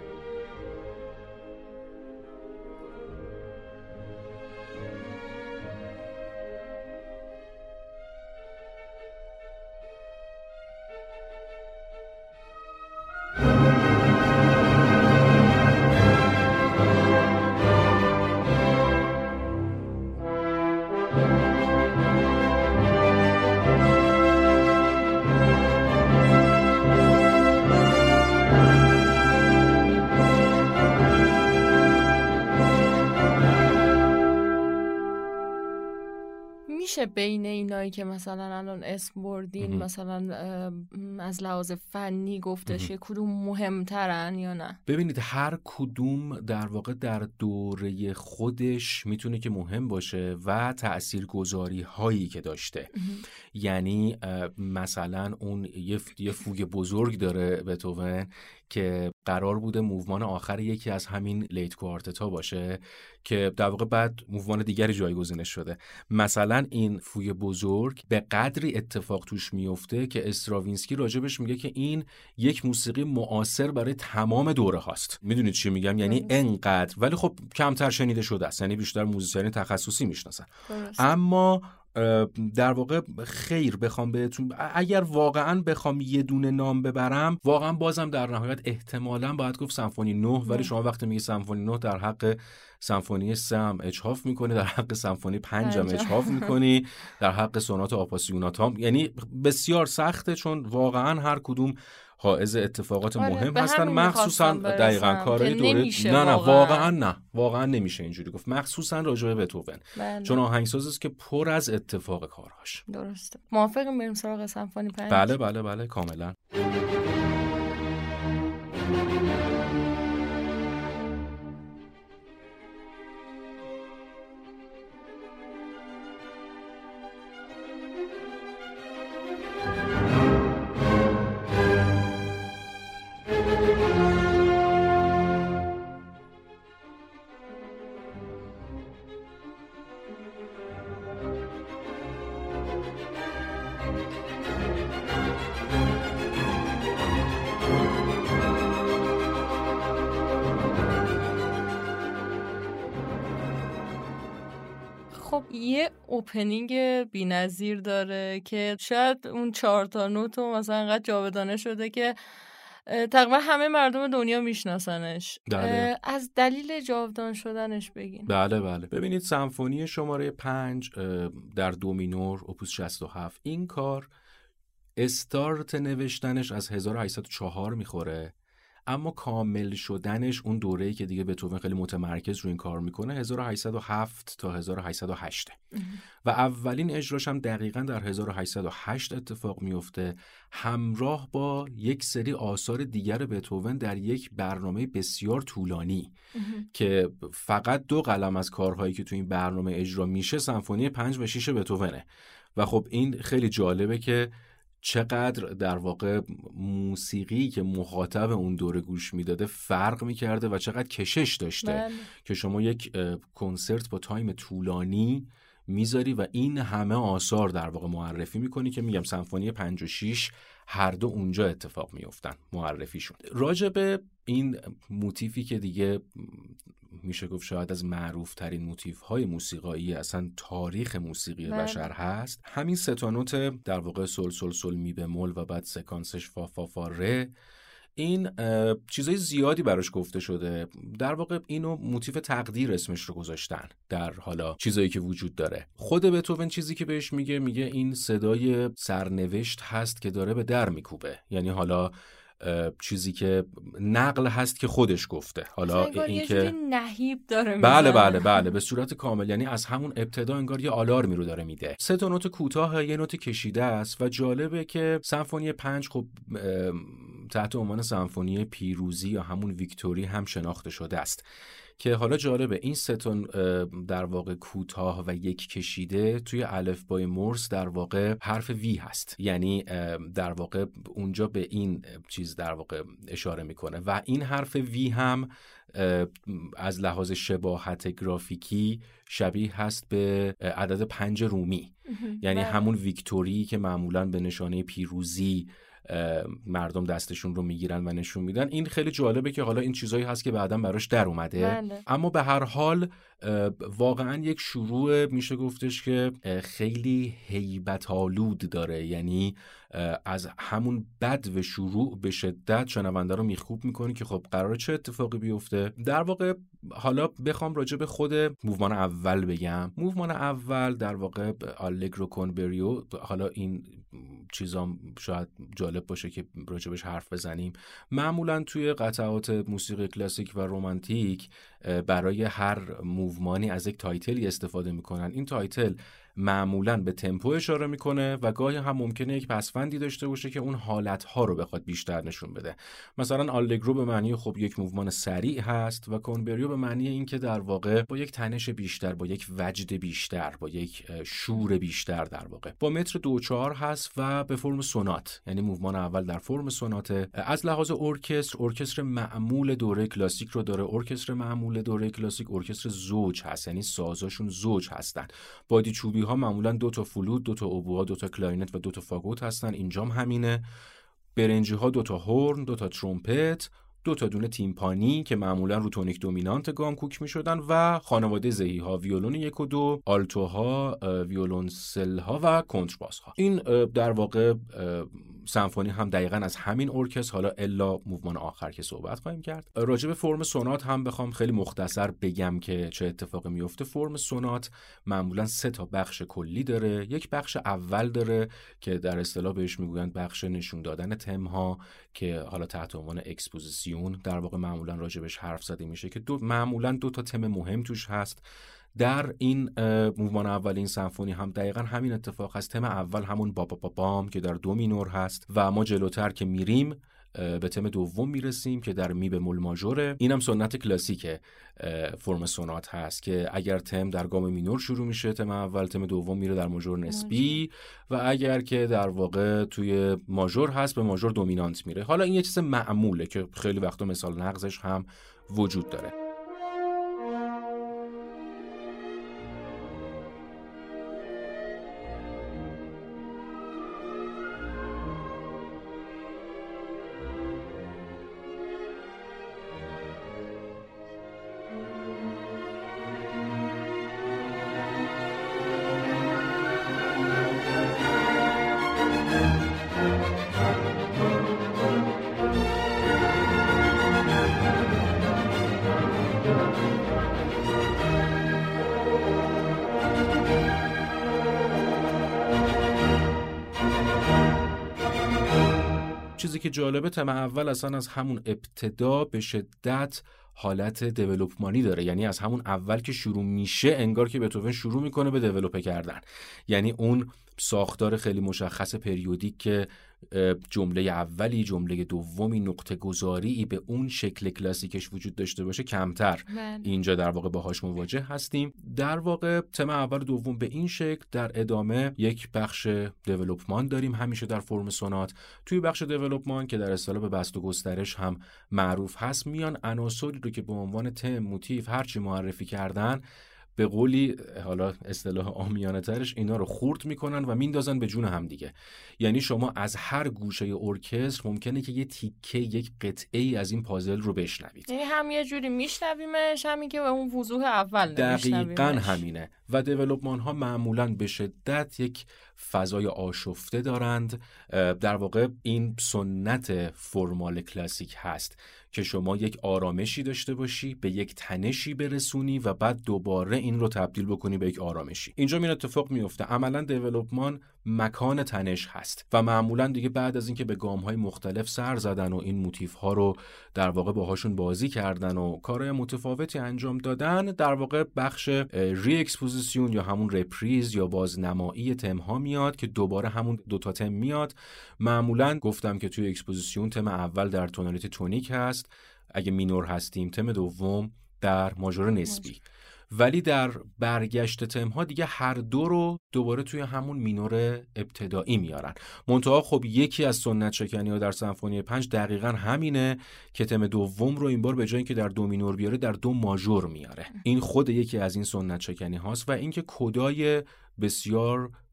میشه بین اینایی که مثلا الان اسم بردین مثلا از لحاظ فنی گفتش که کدوم مهمترن یا نه؟ ببینید هر کدوم در واقع در دوره خودش میتونه که مهم باشه و تأثیرگذاری هایی که داشته. یعنی مثلا اون یه فوگ بزرگ داره بتوون که قرار بوده موومان آخر یکی از همین لیت کوارتتا باشه که در واقع بعد موومان دیگری جایگزینش شده. مثلا این فوگ بزرگ به قدری اتفاق توش میفته که استراوینسکی راجبش میگه که این یک موسیقی معاصر برای تمام دوره هاست. میدونید چی میگم؟ یعنی انقدر، ولی خب کمتر شنیده شده است، یعنی بیشتر موزیسین تخصصی میشناسن. اما در واقع خیر بخوام بهتون، اگر واقعا بخوام یه دونه نام ببرم، واقعا بازم در نهایت احتمالاً باید گفت سمفونی 9. ولی شما وقتی میگی سمفونی 9 در حق سمفونی 3 هم اجحاف میکنی، در حق سمفونی 5 هم اجحاف میکنی، در حق سونات آپاسیونات هم. یعنی بسیار سخته چون واقعا هر کدوم حائز اتفاقات مهم هستن، مخصوصا دقیقاً کارهای دوره. نه واقعا نمیشه اینجوری گفت، مخصوصا راجع به بتوون. چون آهنگسازی است که پر از اتفاق کارهاش. درسته. موافقم بریم سراغ سمفونی 5؟ بله کاملا. خب یه اوپنینگ بی‌نظیر داره که شاید اون 4 تا نوت مثلا انقدر جاودانه شده که تقریبا همه مردم دنیا میشناسنش. از دلیل جاودان شدنش بگین. بله ببینید سمفونی شماره 5 در دو مینور اپوس 67، این کار استارت نوشتنش از 1804 میخوره، اما کامل شدنش اون دوره‌ای که دیگه بتوون خیلی متمرکز رو این کار میکنه 1807 تا 1808 و اولین اجراش هم دقیقاً در 1808 اتفاق میفته، همراه با یک سری آثار دیگر بتوون در یک برنامه بسیار طولانی که فقط 2 قلم از کارهایی که تو این برنامه اجرا میشه سمفونی 5 و 6 بتوونه. و خب این خیلی جالبه که چقدر در واقع موسیقی که مخاطب اون دوره گوش میداده فرق میکرده و چقدر کشش داشته که شما یک کنسرت با تایم طولانی میذاری و این همه آثار در واقع معرفی میکنی که میگم سمفونی 5 و 6 هر دو اونجا اتفاق میافتن معرفیشون. راجع به این موتیفی که دیگه میشه گفت شاید از معروف ترین موتیف های موسیقایی اصلا تاریخ موسیقی بشر هست، همین 3 تا نوت در واقع سل سل سل می بمول و بعد سکانسش فا فا فا ره، این چیزای زیادی براش گفته شده. در واقع اینو موتیف تقدیر اسمش رو گذاشتن در حالا چیزایی که وجود داره. خود بتوون چیزی که بهش میگه این صدای سرنوشت هست که داره به در میکوبه، یعنی حالا چیزی که نقل هست که خودش گفته. حالا این که نهیب داره میزنه. بله به صورت کامل، یعنی از همون ابتدا انگار یه آلارمی رو داره میده. 3 تا نوت کوتاه، یه نوت کشیده است و جالبه که سمفونی 5 خب تحت عنوان سمفونی پیروزی یا همون ویکتوری هم شناخته شده است که حالا جالبه این 3 تا در واقع کوتاه و یک کشیده توی الفبای مورس در واقع حرف وی هست، یعنی در واقع اونجا به این چیز در واقع اشاره میکنه و این حرف وی هم از لحاظ شباهت گرافیکی شبیه هست به عدد 5 رومی، یعنی همون ویکتوری که معمولاً به نشانه پیروزی مردم دستشون رو میگیرن و نشون میدن. این خیلی جالبه که حالا این چیزایی هست که بعداً براش در اومده. بله. اما به هر حال واقعا یک شروع میشه گفتش که خیلی هیبت آلود داره، یعنی از همون بد و شروع به شدت شنونده رو میخکوب میکنه که خب قراره چه اتفاقی بیفته. در واقع حالا بخوام راجع به خود موومان اول بگم، موومان اول در واقع آلگرو کون بریو، حالا این چیزام شاید جالب باشه که راجبش حرف بزنیم، معمولا توی قطعات موسیقی کلاسیک و رمانتیک برای هر موومانی از یک تایتلی استفاده میکنن. این تایتل معمولاً به تمپو اشاره میکنه و گاهی هم ممکنه یک پسوندی داشته باشه که اون حالتها رو بخواد بیشتر نشون بده. مثلا آلگرو به معنی خب یک موومان سریع هست و کونبریو به معنی این که در واقع با یک تنش بیشتر، با یک وجد بیشتر، با یک شور بیشتر در واقع با متر 2/4 هست و به فرم سونات، یعنی موومان اول در فرم سوناته. از لحاظ ارکستر معمول دوره کلاسیک رو داره. ارکستر معمول دوره کلاسیک ارکستر زوج هست، یعنی سازاشون زوج هستن. بادی چوبی ها معمولا 2 تا فلوت، 2 تا اوبوها، 2 تا کلاینت و 2 تا فاگوت هستن. اینجام همینه. برنجی ها 2 تا هورن، 2 تا ترومپت، 2 تا دونه تیمپانی که معمولا رو تونیک دومینانت گام کوک می شدن و خانواده زهی ها، ویولون 1 و 2، آلتو ها، ویولونسل ها و کنترباس ها. این در واقع سمفونی هم دقیقاً از همین ارکستر، حالا الا موومان آخر که صحبت خواهیم کرد. راجع به فرم سونات هم بخوام خیلی مختصر بگم که چه اتفاقی میفته. فرم سونات معمولاً 3 تا بخش کلی داره. یک بخش اول داره که در اصطلاح بهش میگویند بخش نشون دادن تم‌ها که حالا تحت عنوان اکسپوزیسیون در واقع معمولاً راجبش حرف زده میشه که معمولاً 2 تا تم مهم توش هست. در این موومان اول این سمفونی هم دقیقاً همین اتفاق هست. تم اول همون بام که در دو مینور هست و ما جلوتر که میریم به تم دوم میرسیم که در می بمول ماژوره. اینم سنت کلاسیک فرم سونات هست که اگر تم در گام مینور شروع میشه تم اول، تم دوم میره در ماژور نسبی و اگر که در واقع توی ماژور هست به ماژور دومینانت میره. حالا این یه چیز معموله که خیلی وقتا مثال نقضش هم وجود داره. چیزی که جالبه تم اول اصلا از همون ابتدا به شدت حالت دیولپمانی داره، یعنی از همون اول که شروع میشه انگار که بتوون شروع میکنه به دیولپ کردن. یعنی اون ساختار خیلی مشخص پریودیک که جمله اولی، جمله دومی، نقطه گذاری به اون شکل کلاسیکش وجود داشته باشه کمتر اینجا در واقع باهاش مواجه هستیم. در واقع تم اول و دوم به این شکل، در ادامه یک بخش دیولپمان داریم همیشه در فرم سونات. توی بخش دیولپمان که در اصطلاح به بست و گسترش هم معروف هست، میان عناصری رو که به عنوان تم، موتیف، هرچی معرفی کردن به قولی حالا اصطلاح عامیانه ترش اینا رو خورد میکنن و میندازن به جون هم دیگه. یعنی شما از هر گوشه ارکستر ممکنه که یه تیکه، یک قطعه ای از این پازل رو بشنوید. یعنی هم یه جوری میشنویمش، همین که به اون وضوح اول نمیشنویمش. دقیقاً همینه. و دیولپمان ها معمولاً به شدت یک فضای آشفته دارند. در واقع این سنت فرمال کلاسیک هست که شما یک آرامشی داشته باشی، به یک تنشی برسونی و بعد دوباره این رو تبدیل بکنی به یک آرامشی. اینجا این اتفاق میفته. عملاً دیولپمان مکان تنش هست و معمولاً دیگه بعد از اینکه به گام‌های مختلف سر زدن و این موتیف‌ها رو در واقع باهاشون بازی کردن و کارهای متفاوتی انجام دادن، در واقع بخش ری اکسپوزیسیون یا همون رپریز یا بازنمایی تم‌ها میاد که دوباره همون دوتا تم میاد. معمولاً گفتم که توی اکسپوزیسیون تم اول در تونالیته تونیک هست، اگه مینور هستیم تم دوم در ماژور نسبی. ولی در برگشت تم‌ها دیگه هر دو رو دوباره توی همون مینور ابتدایی میارن. منتها خب یکی از سنت شکنی‌ها در سمفونی 5 دقیقاً همینه که تم دوم رو این بار به جای اینکه در دو مینور بیاره در دو ماژور میاره. این خود یکی از این سنت شکنی هاست و اینکه کدای بسیار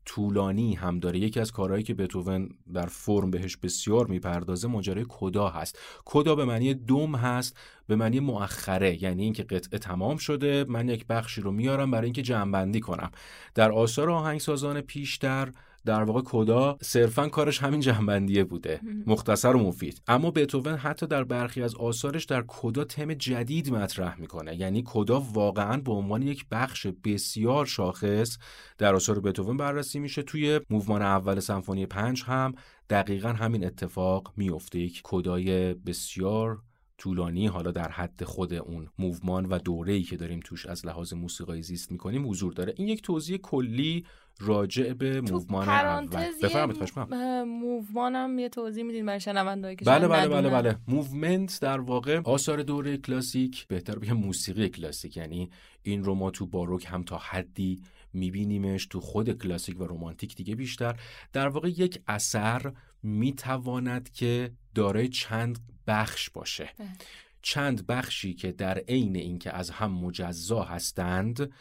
طولانی هم داره. یکی از کارهایی که بتوون در فرم بهش بسیار میپردازه ماجرای کدا هست. کدا به معنی دوم هست، به معنی مؤخره، یعنی اینکه قطعه تمام شده، من یک بخشی رو میارم برای اینکه جمع‌بندی کنم. در آثار آهنگسازان پیشتر در واقع کدا صرفاً کارش همین جمع‌بندیه بوده، مختصر و مفید. اما بتوون حتی در برخی از آثارش در کدا تم جدید مطرح میکنه، یعنی کدا واقعاً به عنوان یک بخش بسیار شاخص در آثار بتوون بررسی میشه. توی موومان اول سمفونی 5 هم دقیقاً همین اتفاق میفته، یک کدای بسیار طولانی، حالا در حد خود اون موومان و دوره‌ای که داریم توش از لحاظ موسیقایی زیست میکنیم حضور داره. این یک توضیح کلی راجع به موومان اول. بفرمایید. خواهش می‌کنم. موومانم یه توضیح میدین برای شنوندهایی که بله. موومنت در واقع آثار دوره کلاسیک، بهتر بگم موسیقی کلاسیک، یعنی این رو ما تو باروک هم تا حدی میبینیمش، تو خود کلاسیک و رمانتیک دیگه بیشتر. در واقع یک اثر میتواند که دارای چند بخش باشه، چند بخشی که در عین اینکه از هم مجزا هستند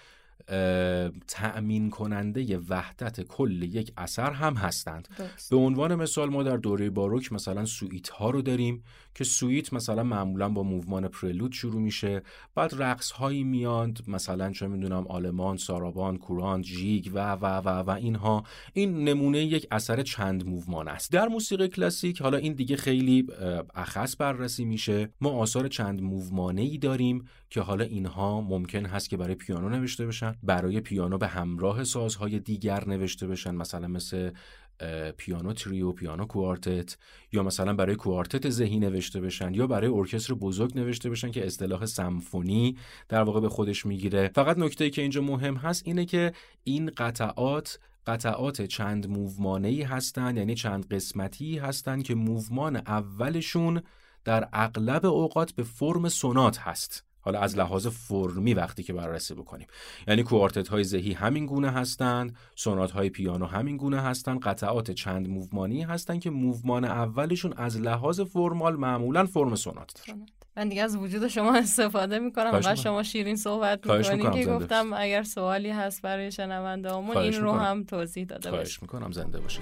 تأمین کننده وحدت کل یک اثر هم هستند. به عنوان مثال ما در دوره باروک مثلا سویت ها رو داریم که سویت مثلا معمولا با موومان پرلود شروع میشه، بعد رقص هایی میاند، مثلا چه میدونم آلمان، سارابان، کورانت، ژیگ و اینها. این نمونه یک اثر چند موومان است. در موسیقی کلاسیک حالا این دیگه خیلی اخص بررسی میشه. ما آثار چند موومانه‌ای داریم که حالا اینها ممکن هست که برای پیانو نوشته بشن، برای پیانو به همراه سازهای دیگر نوشته بشن، مثلا مثل پیانو تریو، پیانو کوارتت، یا مثلا برای کوارتت ذهی نوشته بشن، یا برای ارکستر بزرگ نوشته بشن که اصطلاح سمفونی در واقع به خودش میگیره. فقط نکته‌ای که اینجا مهم هست اینه که این قطعات چند موومانه‌ای هستن، یعنی چند قسمتی هستن که موومان اولشون در اغلب اوقات به فرم سونات هست. حالا از لحاظ فرمی وقتی که بررسی بکنیم، یعنی کوارتت های ذهی همین گونه هستند، سونات های پیانو همین گونه هستند، قطعات چند موومانی هستند که موومان اولشون از لحاظ فرمال معمولا فرم سونات داره. من دیگه از وجود شما استفاده میکنم و شما شیرین صحبت میکنین که گفتم اگر سوالی هست برای شنونده‌هامون این رو هم توضیح داده باشید. خواهش میکنم، زنده باشید.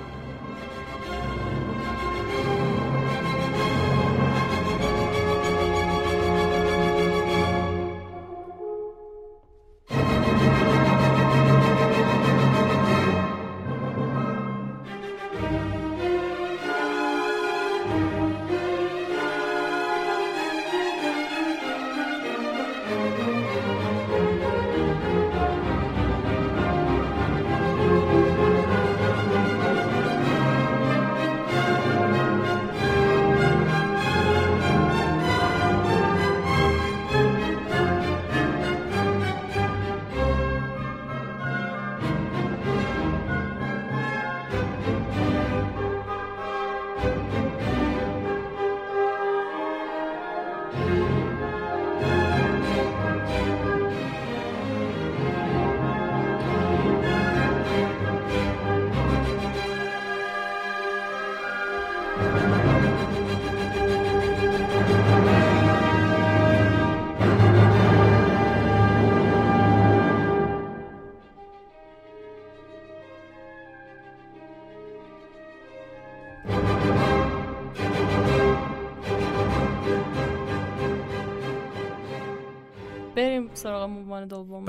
سراغ موومان دوم.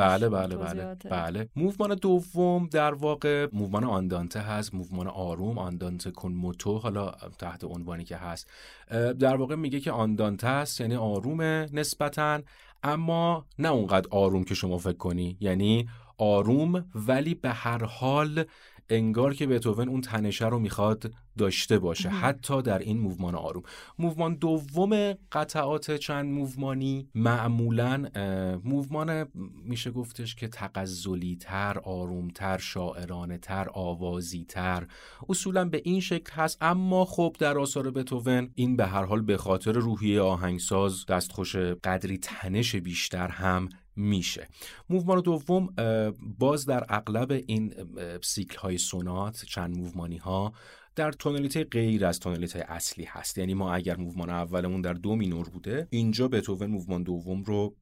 بله. موومان دوم در واقع موومان آندانته هست، موومان آروم، آندانته کن موتو، حالا تحت عنوانی که هست. در واقع میگه که آندانته است یعنی آرومه نسبتاً، اما نه اونقدر آروم که شما فکر کنی، یعنی آروم ولی به هر حال انگار که بتوون اون تنشه رو میخواد داشته باشه حتی در این موومان آروم. موومان دوم قطعات چند موومانی معمولاً موومان میشه گفتش که تغزلی تر، آروم تر، شاعرانه تر، آوازی تر، اصولاً به این شکل هست. اما خب در آثار بتوون این به هر حال به خاطر روحیه آهنگساز دستخوش قدری تنش بیشتر هم میشه. موومان دوم باز در اغلب این سیکل های سونات چند موومانی ها در تونالیته غیر از تونالیته اصلی هست. یعنی ما اگر موومان اولمون در دو مینور بوده، اینجا بتوون موومان دوم رو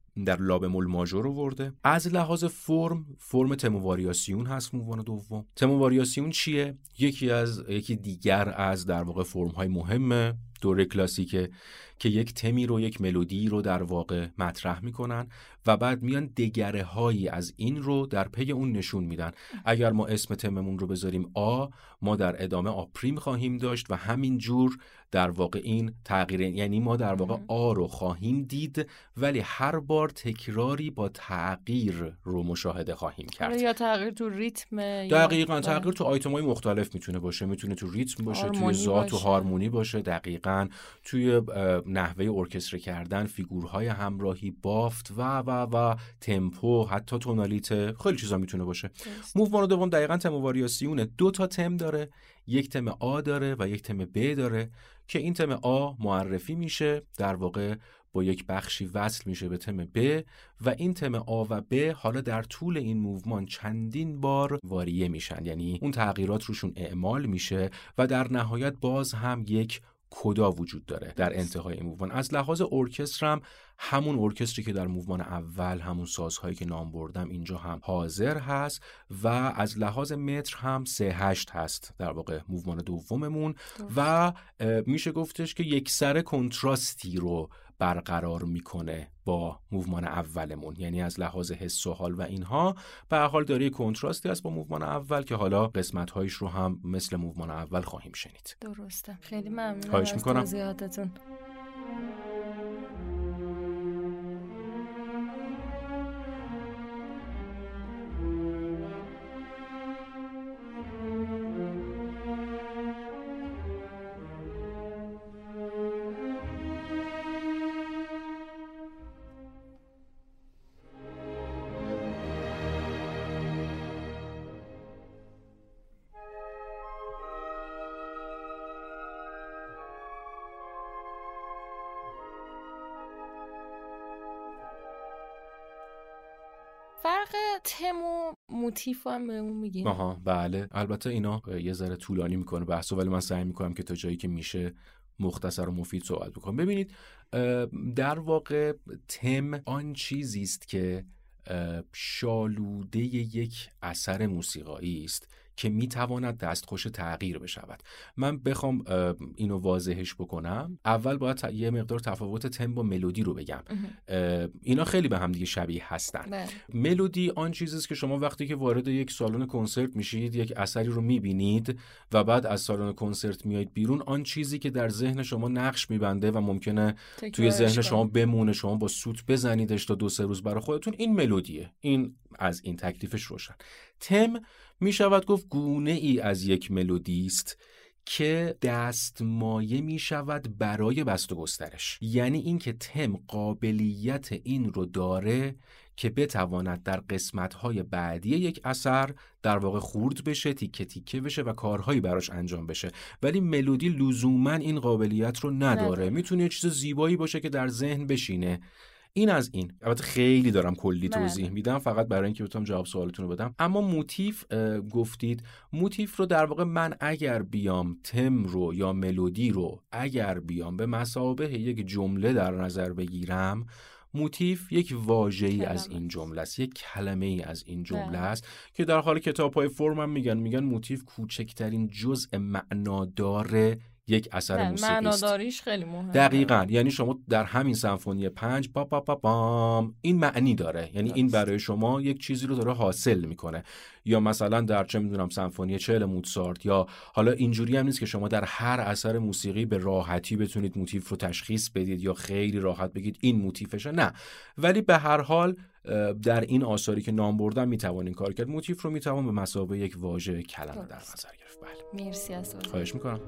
در لا بمول ماژور آورده. از لحاظ فرم تمو واریاسیون هست موومان دوم. تمو واریاسیون چیه؟ یکی دیگر از در واقع فرم‌های مهم دوره کلاسیکه که یک تمی رو، یک ملودی رو در واقع مطرح میکنن و بعد میان دگره هایی از این رو در پی اون نشون میدن. اگر ما اسم تممون رو بذاریم آ، ما در ادامه آ پریم خواهیم داشت و همین جور در واقع این تغییر، یعنی ما در واقع آ رو خواهیم دید ولی هر بار تکراری با تغییر رو مشاهده خواهیم کرد. یا تغییر تو ریتم، دقیقاً تغییر تو آیتم‌های مختلف میتونه باشه، میتونه تو ریتم باشه، توی ذات و هارمونی باشه، دقیقاً توی نحوه ارکستر کردن، فیگورهای همراهی، بافت و تمپو، حتی تونالیته، خیلی چیزا میتونه باشه. موومان دوم دقیقاً تم واریاسیونه. 2 تا تم داره، یک تم آ داره و یک تم ب داره که این تم آ معرفی میشه، در واقع با یک بخشی وصل میشه به تم ب و این تم آ و ب حالا در طول این موومان چندین بار واریه میشن، یعنی اون تغییرات روشون اعمال میشه و در نهایت باز هم یک کدا وجود داره در انتهای این موومان. از لحاظ ارکستر هم همون ارکستری که در موومان اول، همون سازهایی که نام بردم اینجا هم حاضر هست و از لحاظ متر هم 3/8 هست در واقع موومان دوممون و میشه گفتش که یک سر کنتراستی رو برقرار میکنه با موومان اولمون، یعنی از لحاظ حس و حال و اینها به هر حال داره کنتراستی هست با موومان اول که حالا قسمت‌هایش رو هم مثل موومان اول خواهیم شنید. درسته. خیلی ممنونم خواهش از توضیحاتتون. فرق تم و موتیف هم بهمون میگین؟ آها بله، البته اینا یه ذره طولانی میکنه بحثو، ولی من سعی میکنم که تا جایی که میشه مختصر و مفید صحبت بکنم. ببینید در واقع تم آن چیزی است که شالوده یک اثر موسیقایی است که میتواند دستخوش تغییر بشود. من بخوام اینو واضحش بکنم، اول باید یه مقدار تفاوت تم با ملودی رو بگم. اینا خیلی به هم دیگه شبیه هستن. ملودی آن چیزی است که شما وقتی که وارد یک سالن کنسرت میشید، یک اثری رو میبینید و بعد از سالن کنسرت میایید بیرون، آن چیزی که در ذهن شما نقش میبنده و ممکنه توی ذهن شما بمونه، شما با سوت بزنیدش تا 2-3 روز برای خودتون، این ملودیه. این از این تکلیفش روشن. تم می شود گفت گونه ای از یک ملودی است که دستمایه می شود برای بست و گسترش. یعنی اینکه تم قابلیت این رو داره که بتواند در قسمت‌های بعدی یک اثر در واقع خورد بشه، تیکه تیکه بشه و کارهایی براش انجام بشه. ولی ملودی لزوماً این قابلیت رو نداره. میتونه یه چیز زیبایی باشه که در ذهن بشینه. این از این. البته خیلی دارم کلی توضیح میدم فقط برای اینکه بتونم جواب سوالتون رو بدم. اما موتیف گفتید، موتیف رو در واقع من اگر بیام تم رو یا ملودی رو اگر بیام به مثابه یک جمله در نظر بگیرم، موتیف یک واژه‌ای از این جمله است، یک کلمه‌ای از این جمله است که در حال کتاب‌های فرم هم میگن موتیف کوچکترین جزء معنادار یک اثر موسیقی است. معناداریش خیلی مهمه. دقیقاً. یعنی شما در همین سمفونی 5 با با با بام این معنی داره، یعنی این برای شما یک چیزی رو داره حاصل میکنه. یا مثلا در چه میدونم سمفونی 40 موتسارت، یا حالا اینجوری هم نیست که شما در هر اثر موسیقی به راحتی بتونید موتیف رو تشخیص بدید یا خیلی راحت بگید این موتیفشه، نه. ولی به هر حال در این آثاری که نام بردم میتوانین کار کرد. موتیف رو میتوان به مثابه یک واژه کلمه در نظر گرفت. بله. مرسی از تو. خواهش میکنم.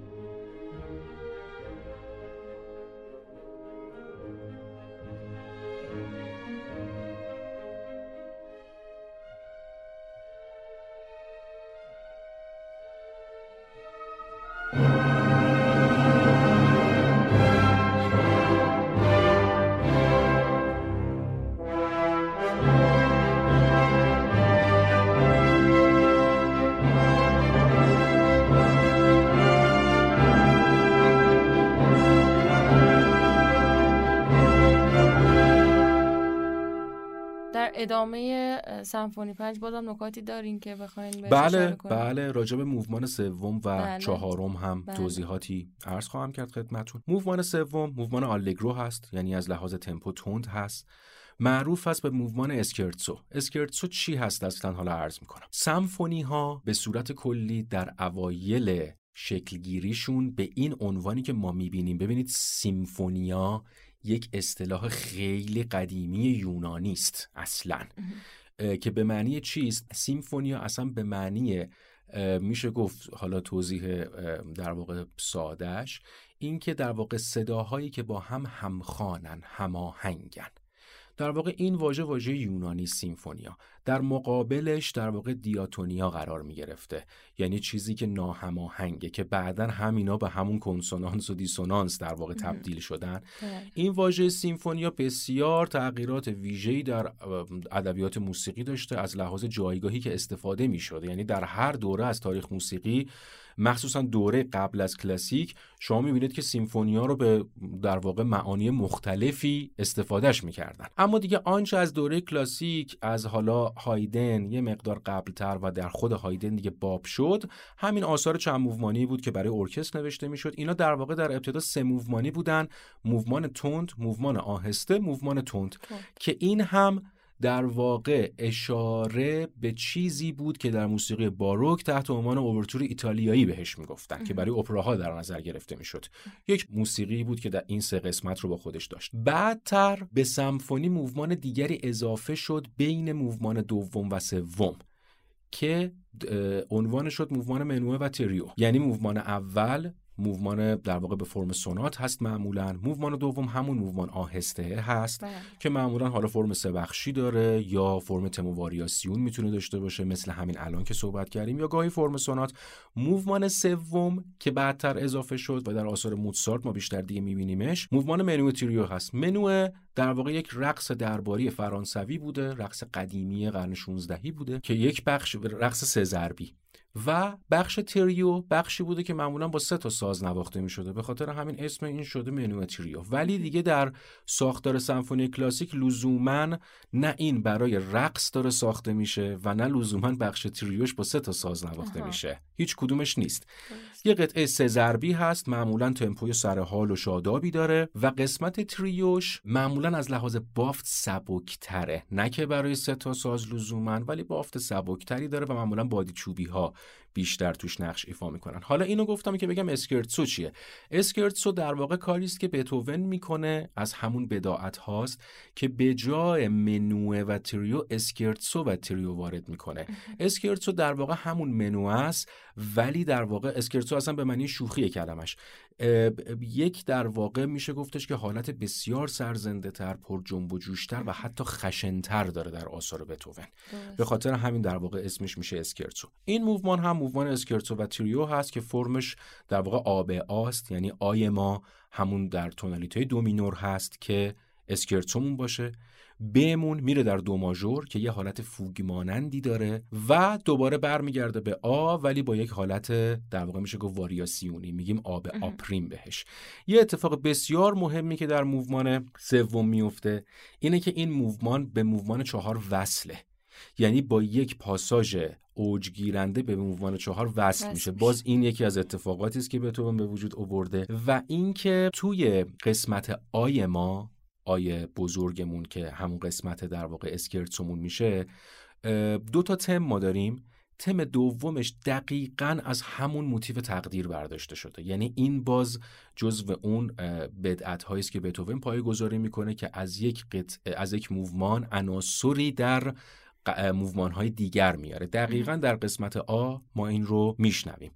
ادامه سمفونی 5 بازم نکاتی دارین که بخواین بهش اشاره کنین؟ بله، راجع به موومان سوم و چهارم هم توضیحاتی عرض خواهم کرد خدمتتون. موومان سوم موومان آلگرو هست، یعنی از لحاظ تمپو تند هست. معروف هست به موومان اسکرتسو. اسکرتسو چی هست اصلا؟ حالا عرض میکنم. سمفونی ها به صورت کلی در اوایل شکلگیریشون به این عنوانی که ما میبینیم، ببینید سیمفونیا یک اصطلاح خیلی قدیمی یونانی است اصلا، که به معنی چیست؟ سیمفونیا اصلا به معنی میشه گفت، حالا توضیح در واقع سادهش این که در واقع صداهایی که با هم همخوانن، هماهنگن. در واقع این واژه یونانی سیمفونیا، در مقابلش در واقع دیاتونیا قرار می گرفته، یعنی چیزی که ناهماهنگه، که بعداً همینا به همون کنسونانس و دیسونانس در واقع تبدیل شدن. این واژه سیمفونیا بسیار تغییرات ویژه‌ای در ادبیات موسیقی داشته از لحاظ جایگاهی که استفاده می شده. یعنی در هر دوره از تاریخ موسیقی، مخصوصا دوره قبل از کلاسیک، شما می‌بینید که سیمفونیا رو به در واقع معانی مختلفی استفادهش می‌کردن. اما دیگه آنچه از دوره کلاسیک، از حالا هایدن یه مقدار قبل‌تر و در خود هایدن دیگه باب شد، همین آثار چند موومانی بود که برای ارکستر نوشته می‌شد. اینا در واقع در ابتدا 3 موومانی بودن: موومان تند، موومان آهسته، موومان تند، که این هم در واقع اشاره به چیزی بود که در موسیقی باروک تحت عنوان اوورتور ایتالیایی بهش میگفتن که برای اپراها در نظر گرفته میشد. یک موسیقی بود که در این 3 قسمت رو با خودش داشت. بعدتر به سمفونی موومان دیگری اضافه شد بین موومان دوم و سوم که عنوان شد موومان منوه و تریو. یعنی موومان اول موومان در واقع به فرم سونات هست معمولاً، موومان دوم همون موومان آهسته هست که معمولاً حالا فرم 3 بخشی داره یا فرم تمو واریاسیون میتونه داشته باشه، مثل همین الان که صحبت کردیم، یا گاهی فرم سونات. موومان سوم که بعدتر اضافه شد و در آثار موزارت ما بیشتر دیگه میبینیمش، موومان منوه تریو هست. منوه در واقع یک رقص درباری فرانسوی بوده، رقص قدیمی قرن 16 بوده که یک بخش رقص 3 ضربی، و بخش تریو بخشی بوده که معمولا با 3 تا ساز نواخته می شده، به خاطر همین اسم این شده منوه تریو. ولی دیگه در ساختار سمفونی کلاسیک لزوماً نه این برای رقص داره ساخته میشه و نه لزوماً بخش تریوش با 3 تا ساز نواخته میشه، هیچ کدومش نیست. یه قطعه 3 ضربی هست، معمولا تمپوی سرحال و شادابی داره، و قسمت تریوش معمولا از لحاظ بافت سبکتره، نه که برای 3 تا ساز لزوماً، ولی بافت سبکتری داره و معمولا بادی چوبی ها بیشتر توش نقش ایفا میکنن. حالا اینو گفتم که بگم اسکرتسو چیه. اسکرتسو در واقع کاری است که بتوون میکنه، از همون بداعت هاست که به جای منوه و تریو اسکرتسو و تریو وارد میکنه. اسکرتسو در واقع همون منوه است، ولی در واقع اسکرتسو اصلا به معنی شوخی کلمش، یک در واقع میشه گفتش که حالت بسیار سرزنده تر، پر جنب و جوشتر و حتی خشنتر داره در آثار بتوون. به خاطر همین در واقع اسمش میشه اسکرتسو. این موومان هم موومان اسکرتسو و تریو هست که فرمش در واقع آب آست، یعنی آی ما همون در تونالیته دو مینور هست که اسکرتسومون باشه، بمون میره در دو ماژور که یه حالت فوگ مانندی داره و دوباره برمیگرده به آ، ولی با یک حالت در واقع میشه گفت واریاسیونی، میگیم آب آپریم بهش. یه اتفاق بسیار مهمی که در موومان سوم میفته اینه که این موومان به موومان 4 وصله، یعنی با یک پاساژ اوج گیرنده به موومان 4 وصل میشه. باز این یکی از اتفاقاتی است که بتوون به وجود آورده. و اینکه توی قسمت آی ما، آی بزرگمون که همون قسمت در واقع اسکرتسومون میشه، 2 تا تم ما داریم. تم دومش دقیقاً از همون موتیو تقدیر برداشته شده، یعنی این باز جزو اون بدعت هایی است که بتوون پایه‌گذاری میکنه که از یک موومان عناصری در موومان های دیگر میاره. دقیقاً در قسمت آ ما این رو میشنویم.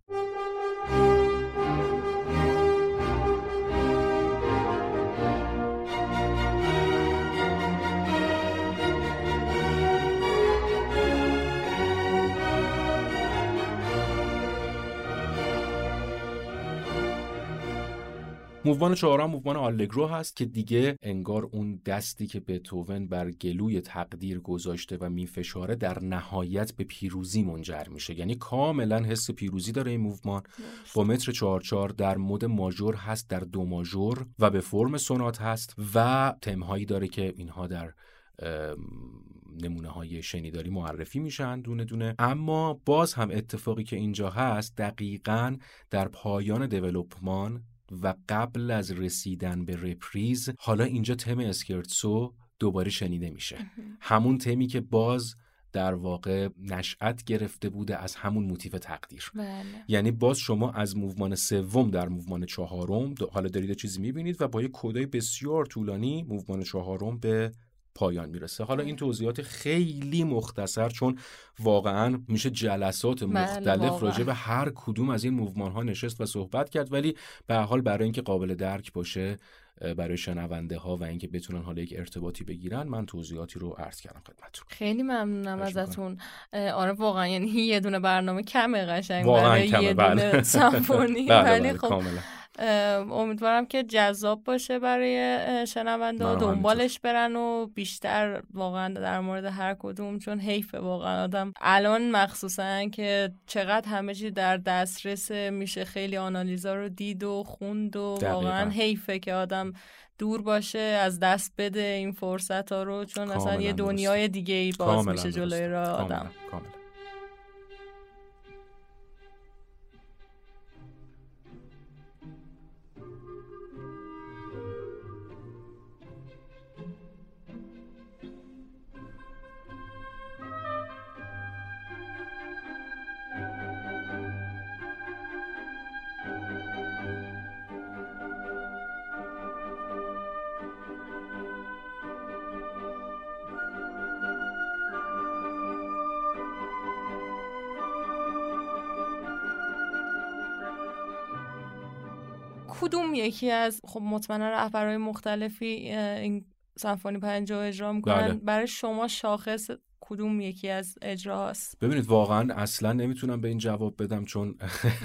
موومان 4 موومان آلگرو هست که دیگه انگار اون دستی که بتوون بر گلوی تقدیر گذاشته و میفشاره در نهایت به پیروزی منجر میشه، یعنی کاملا حس پیروزی داره این موومان. با متر 4/4 در مد ماژور هست، در دو ماژور و به فرم سونات هست و تمهایی داره که اینها در نمونه های شنیداری معرفی میشن دونه دونه. اما باز هم اتفاقی که اینجا هست دقیقاً در پایان دیولپمان و قبل از رسیدن به رپریز، حالا اینجا تم اسکرتسو دوباره شنیده میشه. همون تمی که باز در واقع نشأت گرفته بوده از همون موتیف تقدیر. یعنی باز شما از موومان سوم در موومان چهارم حالا دارید چیزی میبینید و با یک کدای بسیار طولانی موومان چهارم به پایان میرسه. حالا این توضیحات خیلی مختصر، چون واقعا میشه جلسات مختلف راجع به هر کدوم از این موومان ها نشست و صحبت کرد، ولی به هر حال برای اینکه قابل درک باشه برای شنونده ها و اینکه بتونن حالا یک ارتباطی بگیرن، من توضیحاتی رو عرض کردم خدمتتون. خیلی ممنونم ازتون. آره واقعا یعنی یه دونه برنامه کمه قشنگ برای یه دونه سمفونی، ولی خب کاملا امیدوارم که جذاب باشه برای شنونده ها، دنبالش برن و بیشتر واقعا در مورد هر کدوم، چون حیفه واقعا آدم الان مخصوصا که چقدر همه چی در دسترس میشه، خیلی آنالیزا رو دید و خوند و واقعا حیفه که آدم دور باشه، از دست بده این فرصت ها رو، چون اصلا یه دنیای دیگه ای باز میشه جلوی راه آدم. کاملا. کدوم یکی از خب مطمئنا رهبرهای مختلفی این سمفونی 5 اجرا میکنن، برای شما شاخص کدوم یکی از اجراهاست؟ ببینید واقعا اصلا نمیتونم به این جواب بدم، چون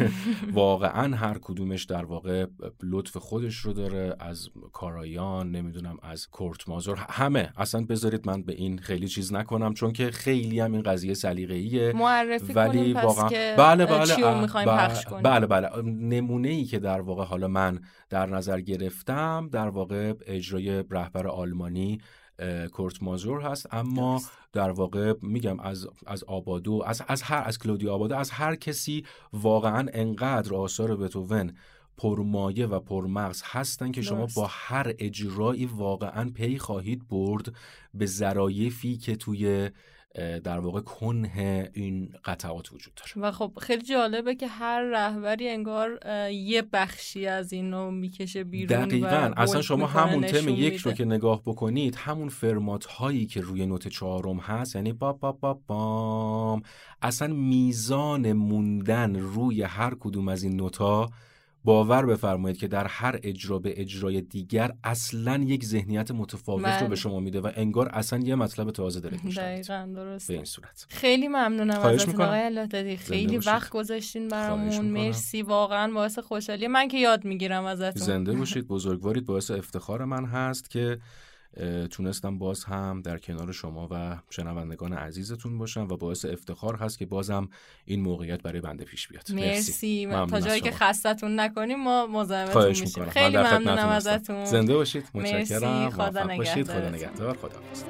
واقعا هر کدومش در واقع لطف خودش رو داره، از کارایان نمیدونم از کورت مازور همه. اصلا بذارید من به این خیلی چیز نکنم، چون که خیلی هم این قضیه سلیقه‌ایه. معرفی ولی کنیم پس واقعا که بله چیو میخوایم پخش کنیم. بله نمونه‌ای که در واقع حالا من در نظر گرفتم در واقع اجرای رهبر آلمانی کورت مازور هست، اما در واقع میگم از آبادو، از کلودیو آبادو، از هر کسی واقعا انقدر آثار بتوون پرمایه و پرمغز هستن که شما با هر اجرایی واقعا پی خواهید برد به ظرایفی که توی در واقع کنه این قطعات وجود داره. و خب خیلی جالبه که هر رهبری انگار یه بخشی از اینو میکشه بیرون. دقیقاً. اصلا شما همون تم یک رو که نگاه بکنید، همون فرمات هایی که روی نوت چهارم هست، یعنی با با با بام، اصلا میزان موندن روی هر کدوم از این نوتا، باور بفرمایید که در هر اجرا به اجرای دیگر اصلا یک ذهنیت متفاوت رو به شما میده و انگار اصلا یه مطلب تازه داره میشنوید. دقیقاً درسته. به این صورت خیلی ممنونم ازتون آقای الله‌دادی، خیلی وقت گذاشتین برامون. مرسی، واقعا باعث خوشحالی من که یاد میگیرم ازتون. زنده باشید، بزرگوارید. باعث افتخار من هست که تونستم باز هم در کنار شما و شنوندگان عزیزتون باشم و باعث افتخار هست که بازم این موقعیت برای بنده پیش بیاد. مرسی. تا جایی که خستتون نکنیم ما مزاحمتون میشیم. خیلی ممنونم ازتون. زنده باشید. متشکرم. مرسی. خدا نگهدار. خدا نگهدار. خدا حافظ.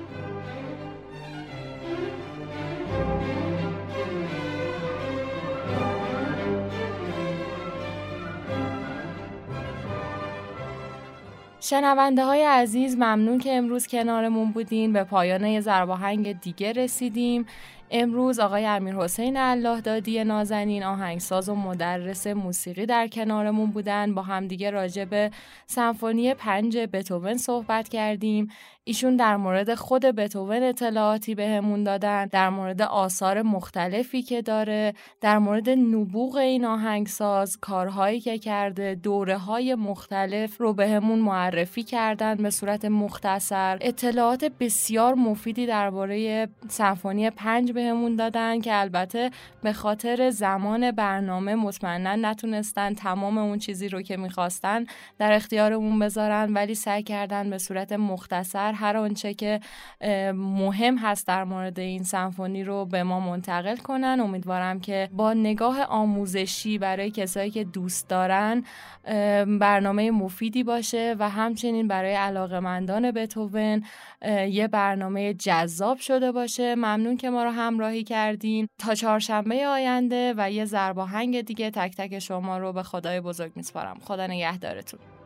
شنونده های عزیز، ممنون که امروز کنارمون بودین. به پایان یه ضرباهنگ دیگه رسیدیم. امروز آقای امیرحسین الله‌دادی نازنین، آهنگساز و مدرس موسیقی، در کنارمون بودن. با همدیگه راجع به سمفونی 5 بتوون صحبت کردیم. ایشون در مورد خود بتوون اطلاعاتی بهمون دادن، در مورد آثار مختلفی که داره، در مورد نبوغ این آهنگساز، کارهایی که کرده، دوره‌های مختلف رو بهمون معرفی کردن به صورت مختصر. اطلاعات بسیار مفیدی درباره سمفونی 5 بهمون دادن که البته به خاطر زمان برنامه مطمئنا نتونستن تمام اون چیزی رو که میخواستن در اختیارمون بذارن، ولی سعی کردن به صورت مختصر هر آنچه که مهم هست در مورد این سمفونی رو به ما منتقل کنن. امیدوارم که با نگاه آموزشی برای کسایی که دوست دارن برنامه مفیدی باشه و همچنین برای علاقه‌مندان بتهوون یه برنامه جذاب شده باشه. ممنون که ما رو همراهی کردین. تا چهارشنبه آینده و یه ضرب آهنگ دیگه تک تک شما رو به خدای بزرگ میسپارم. خدا نگهدارتون.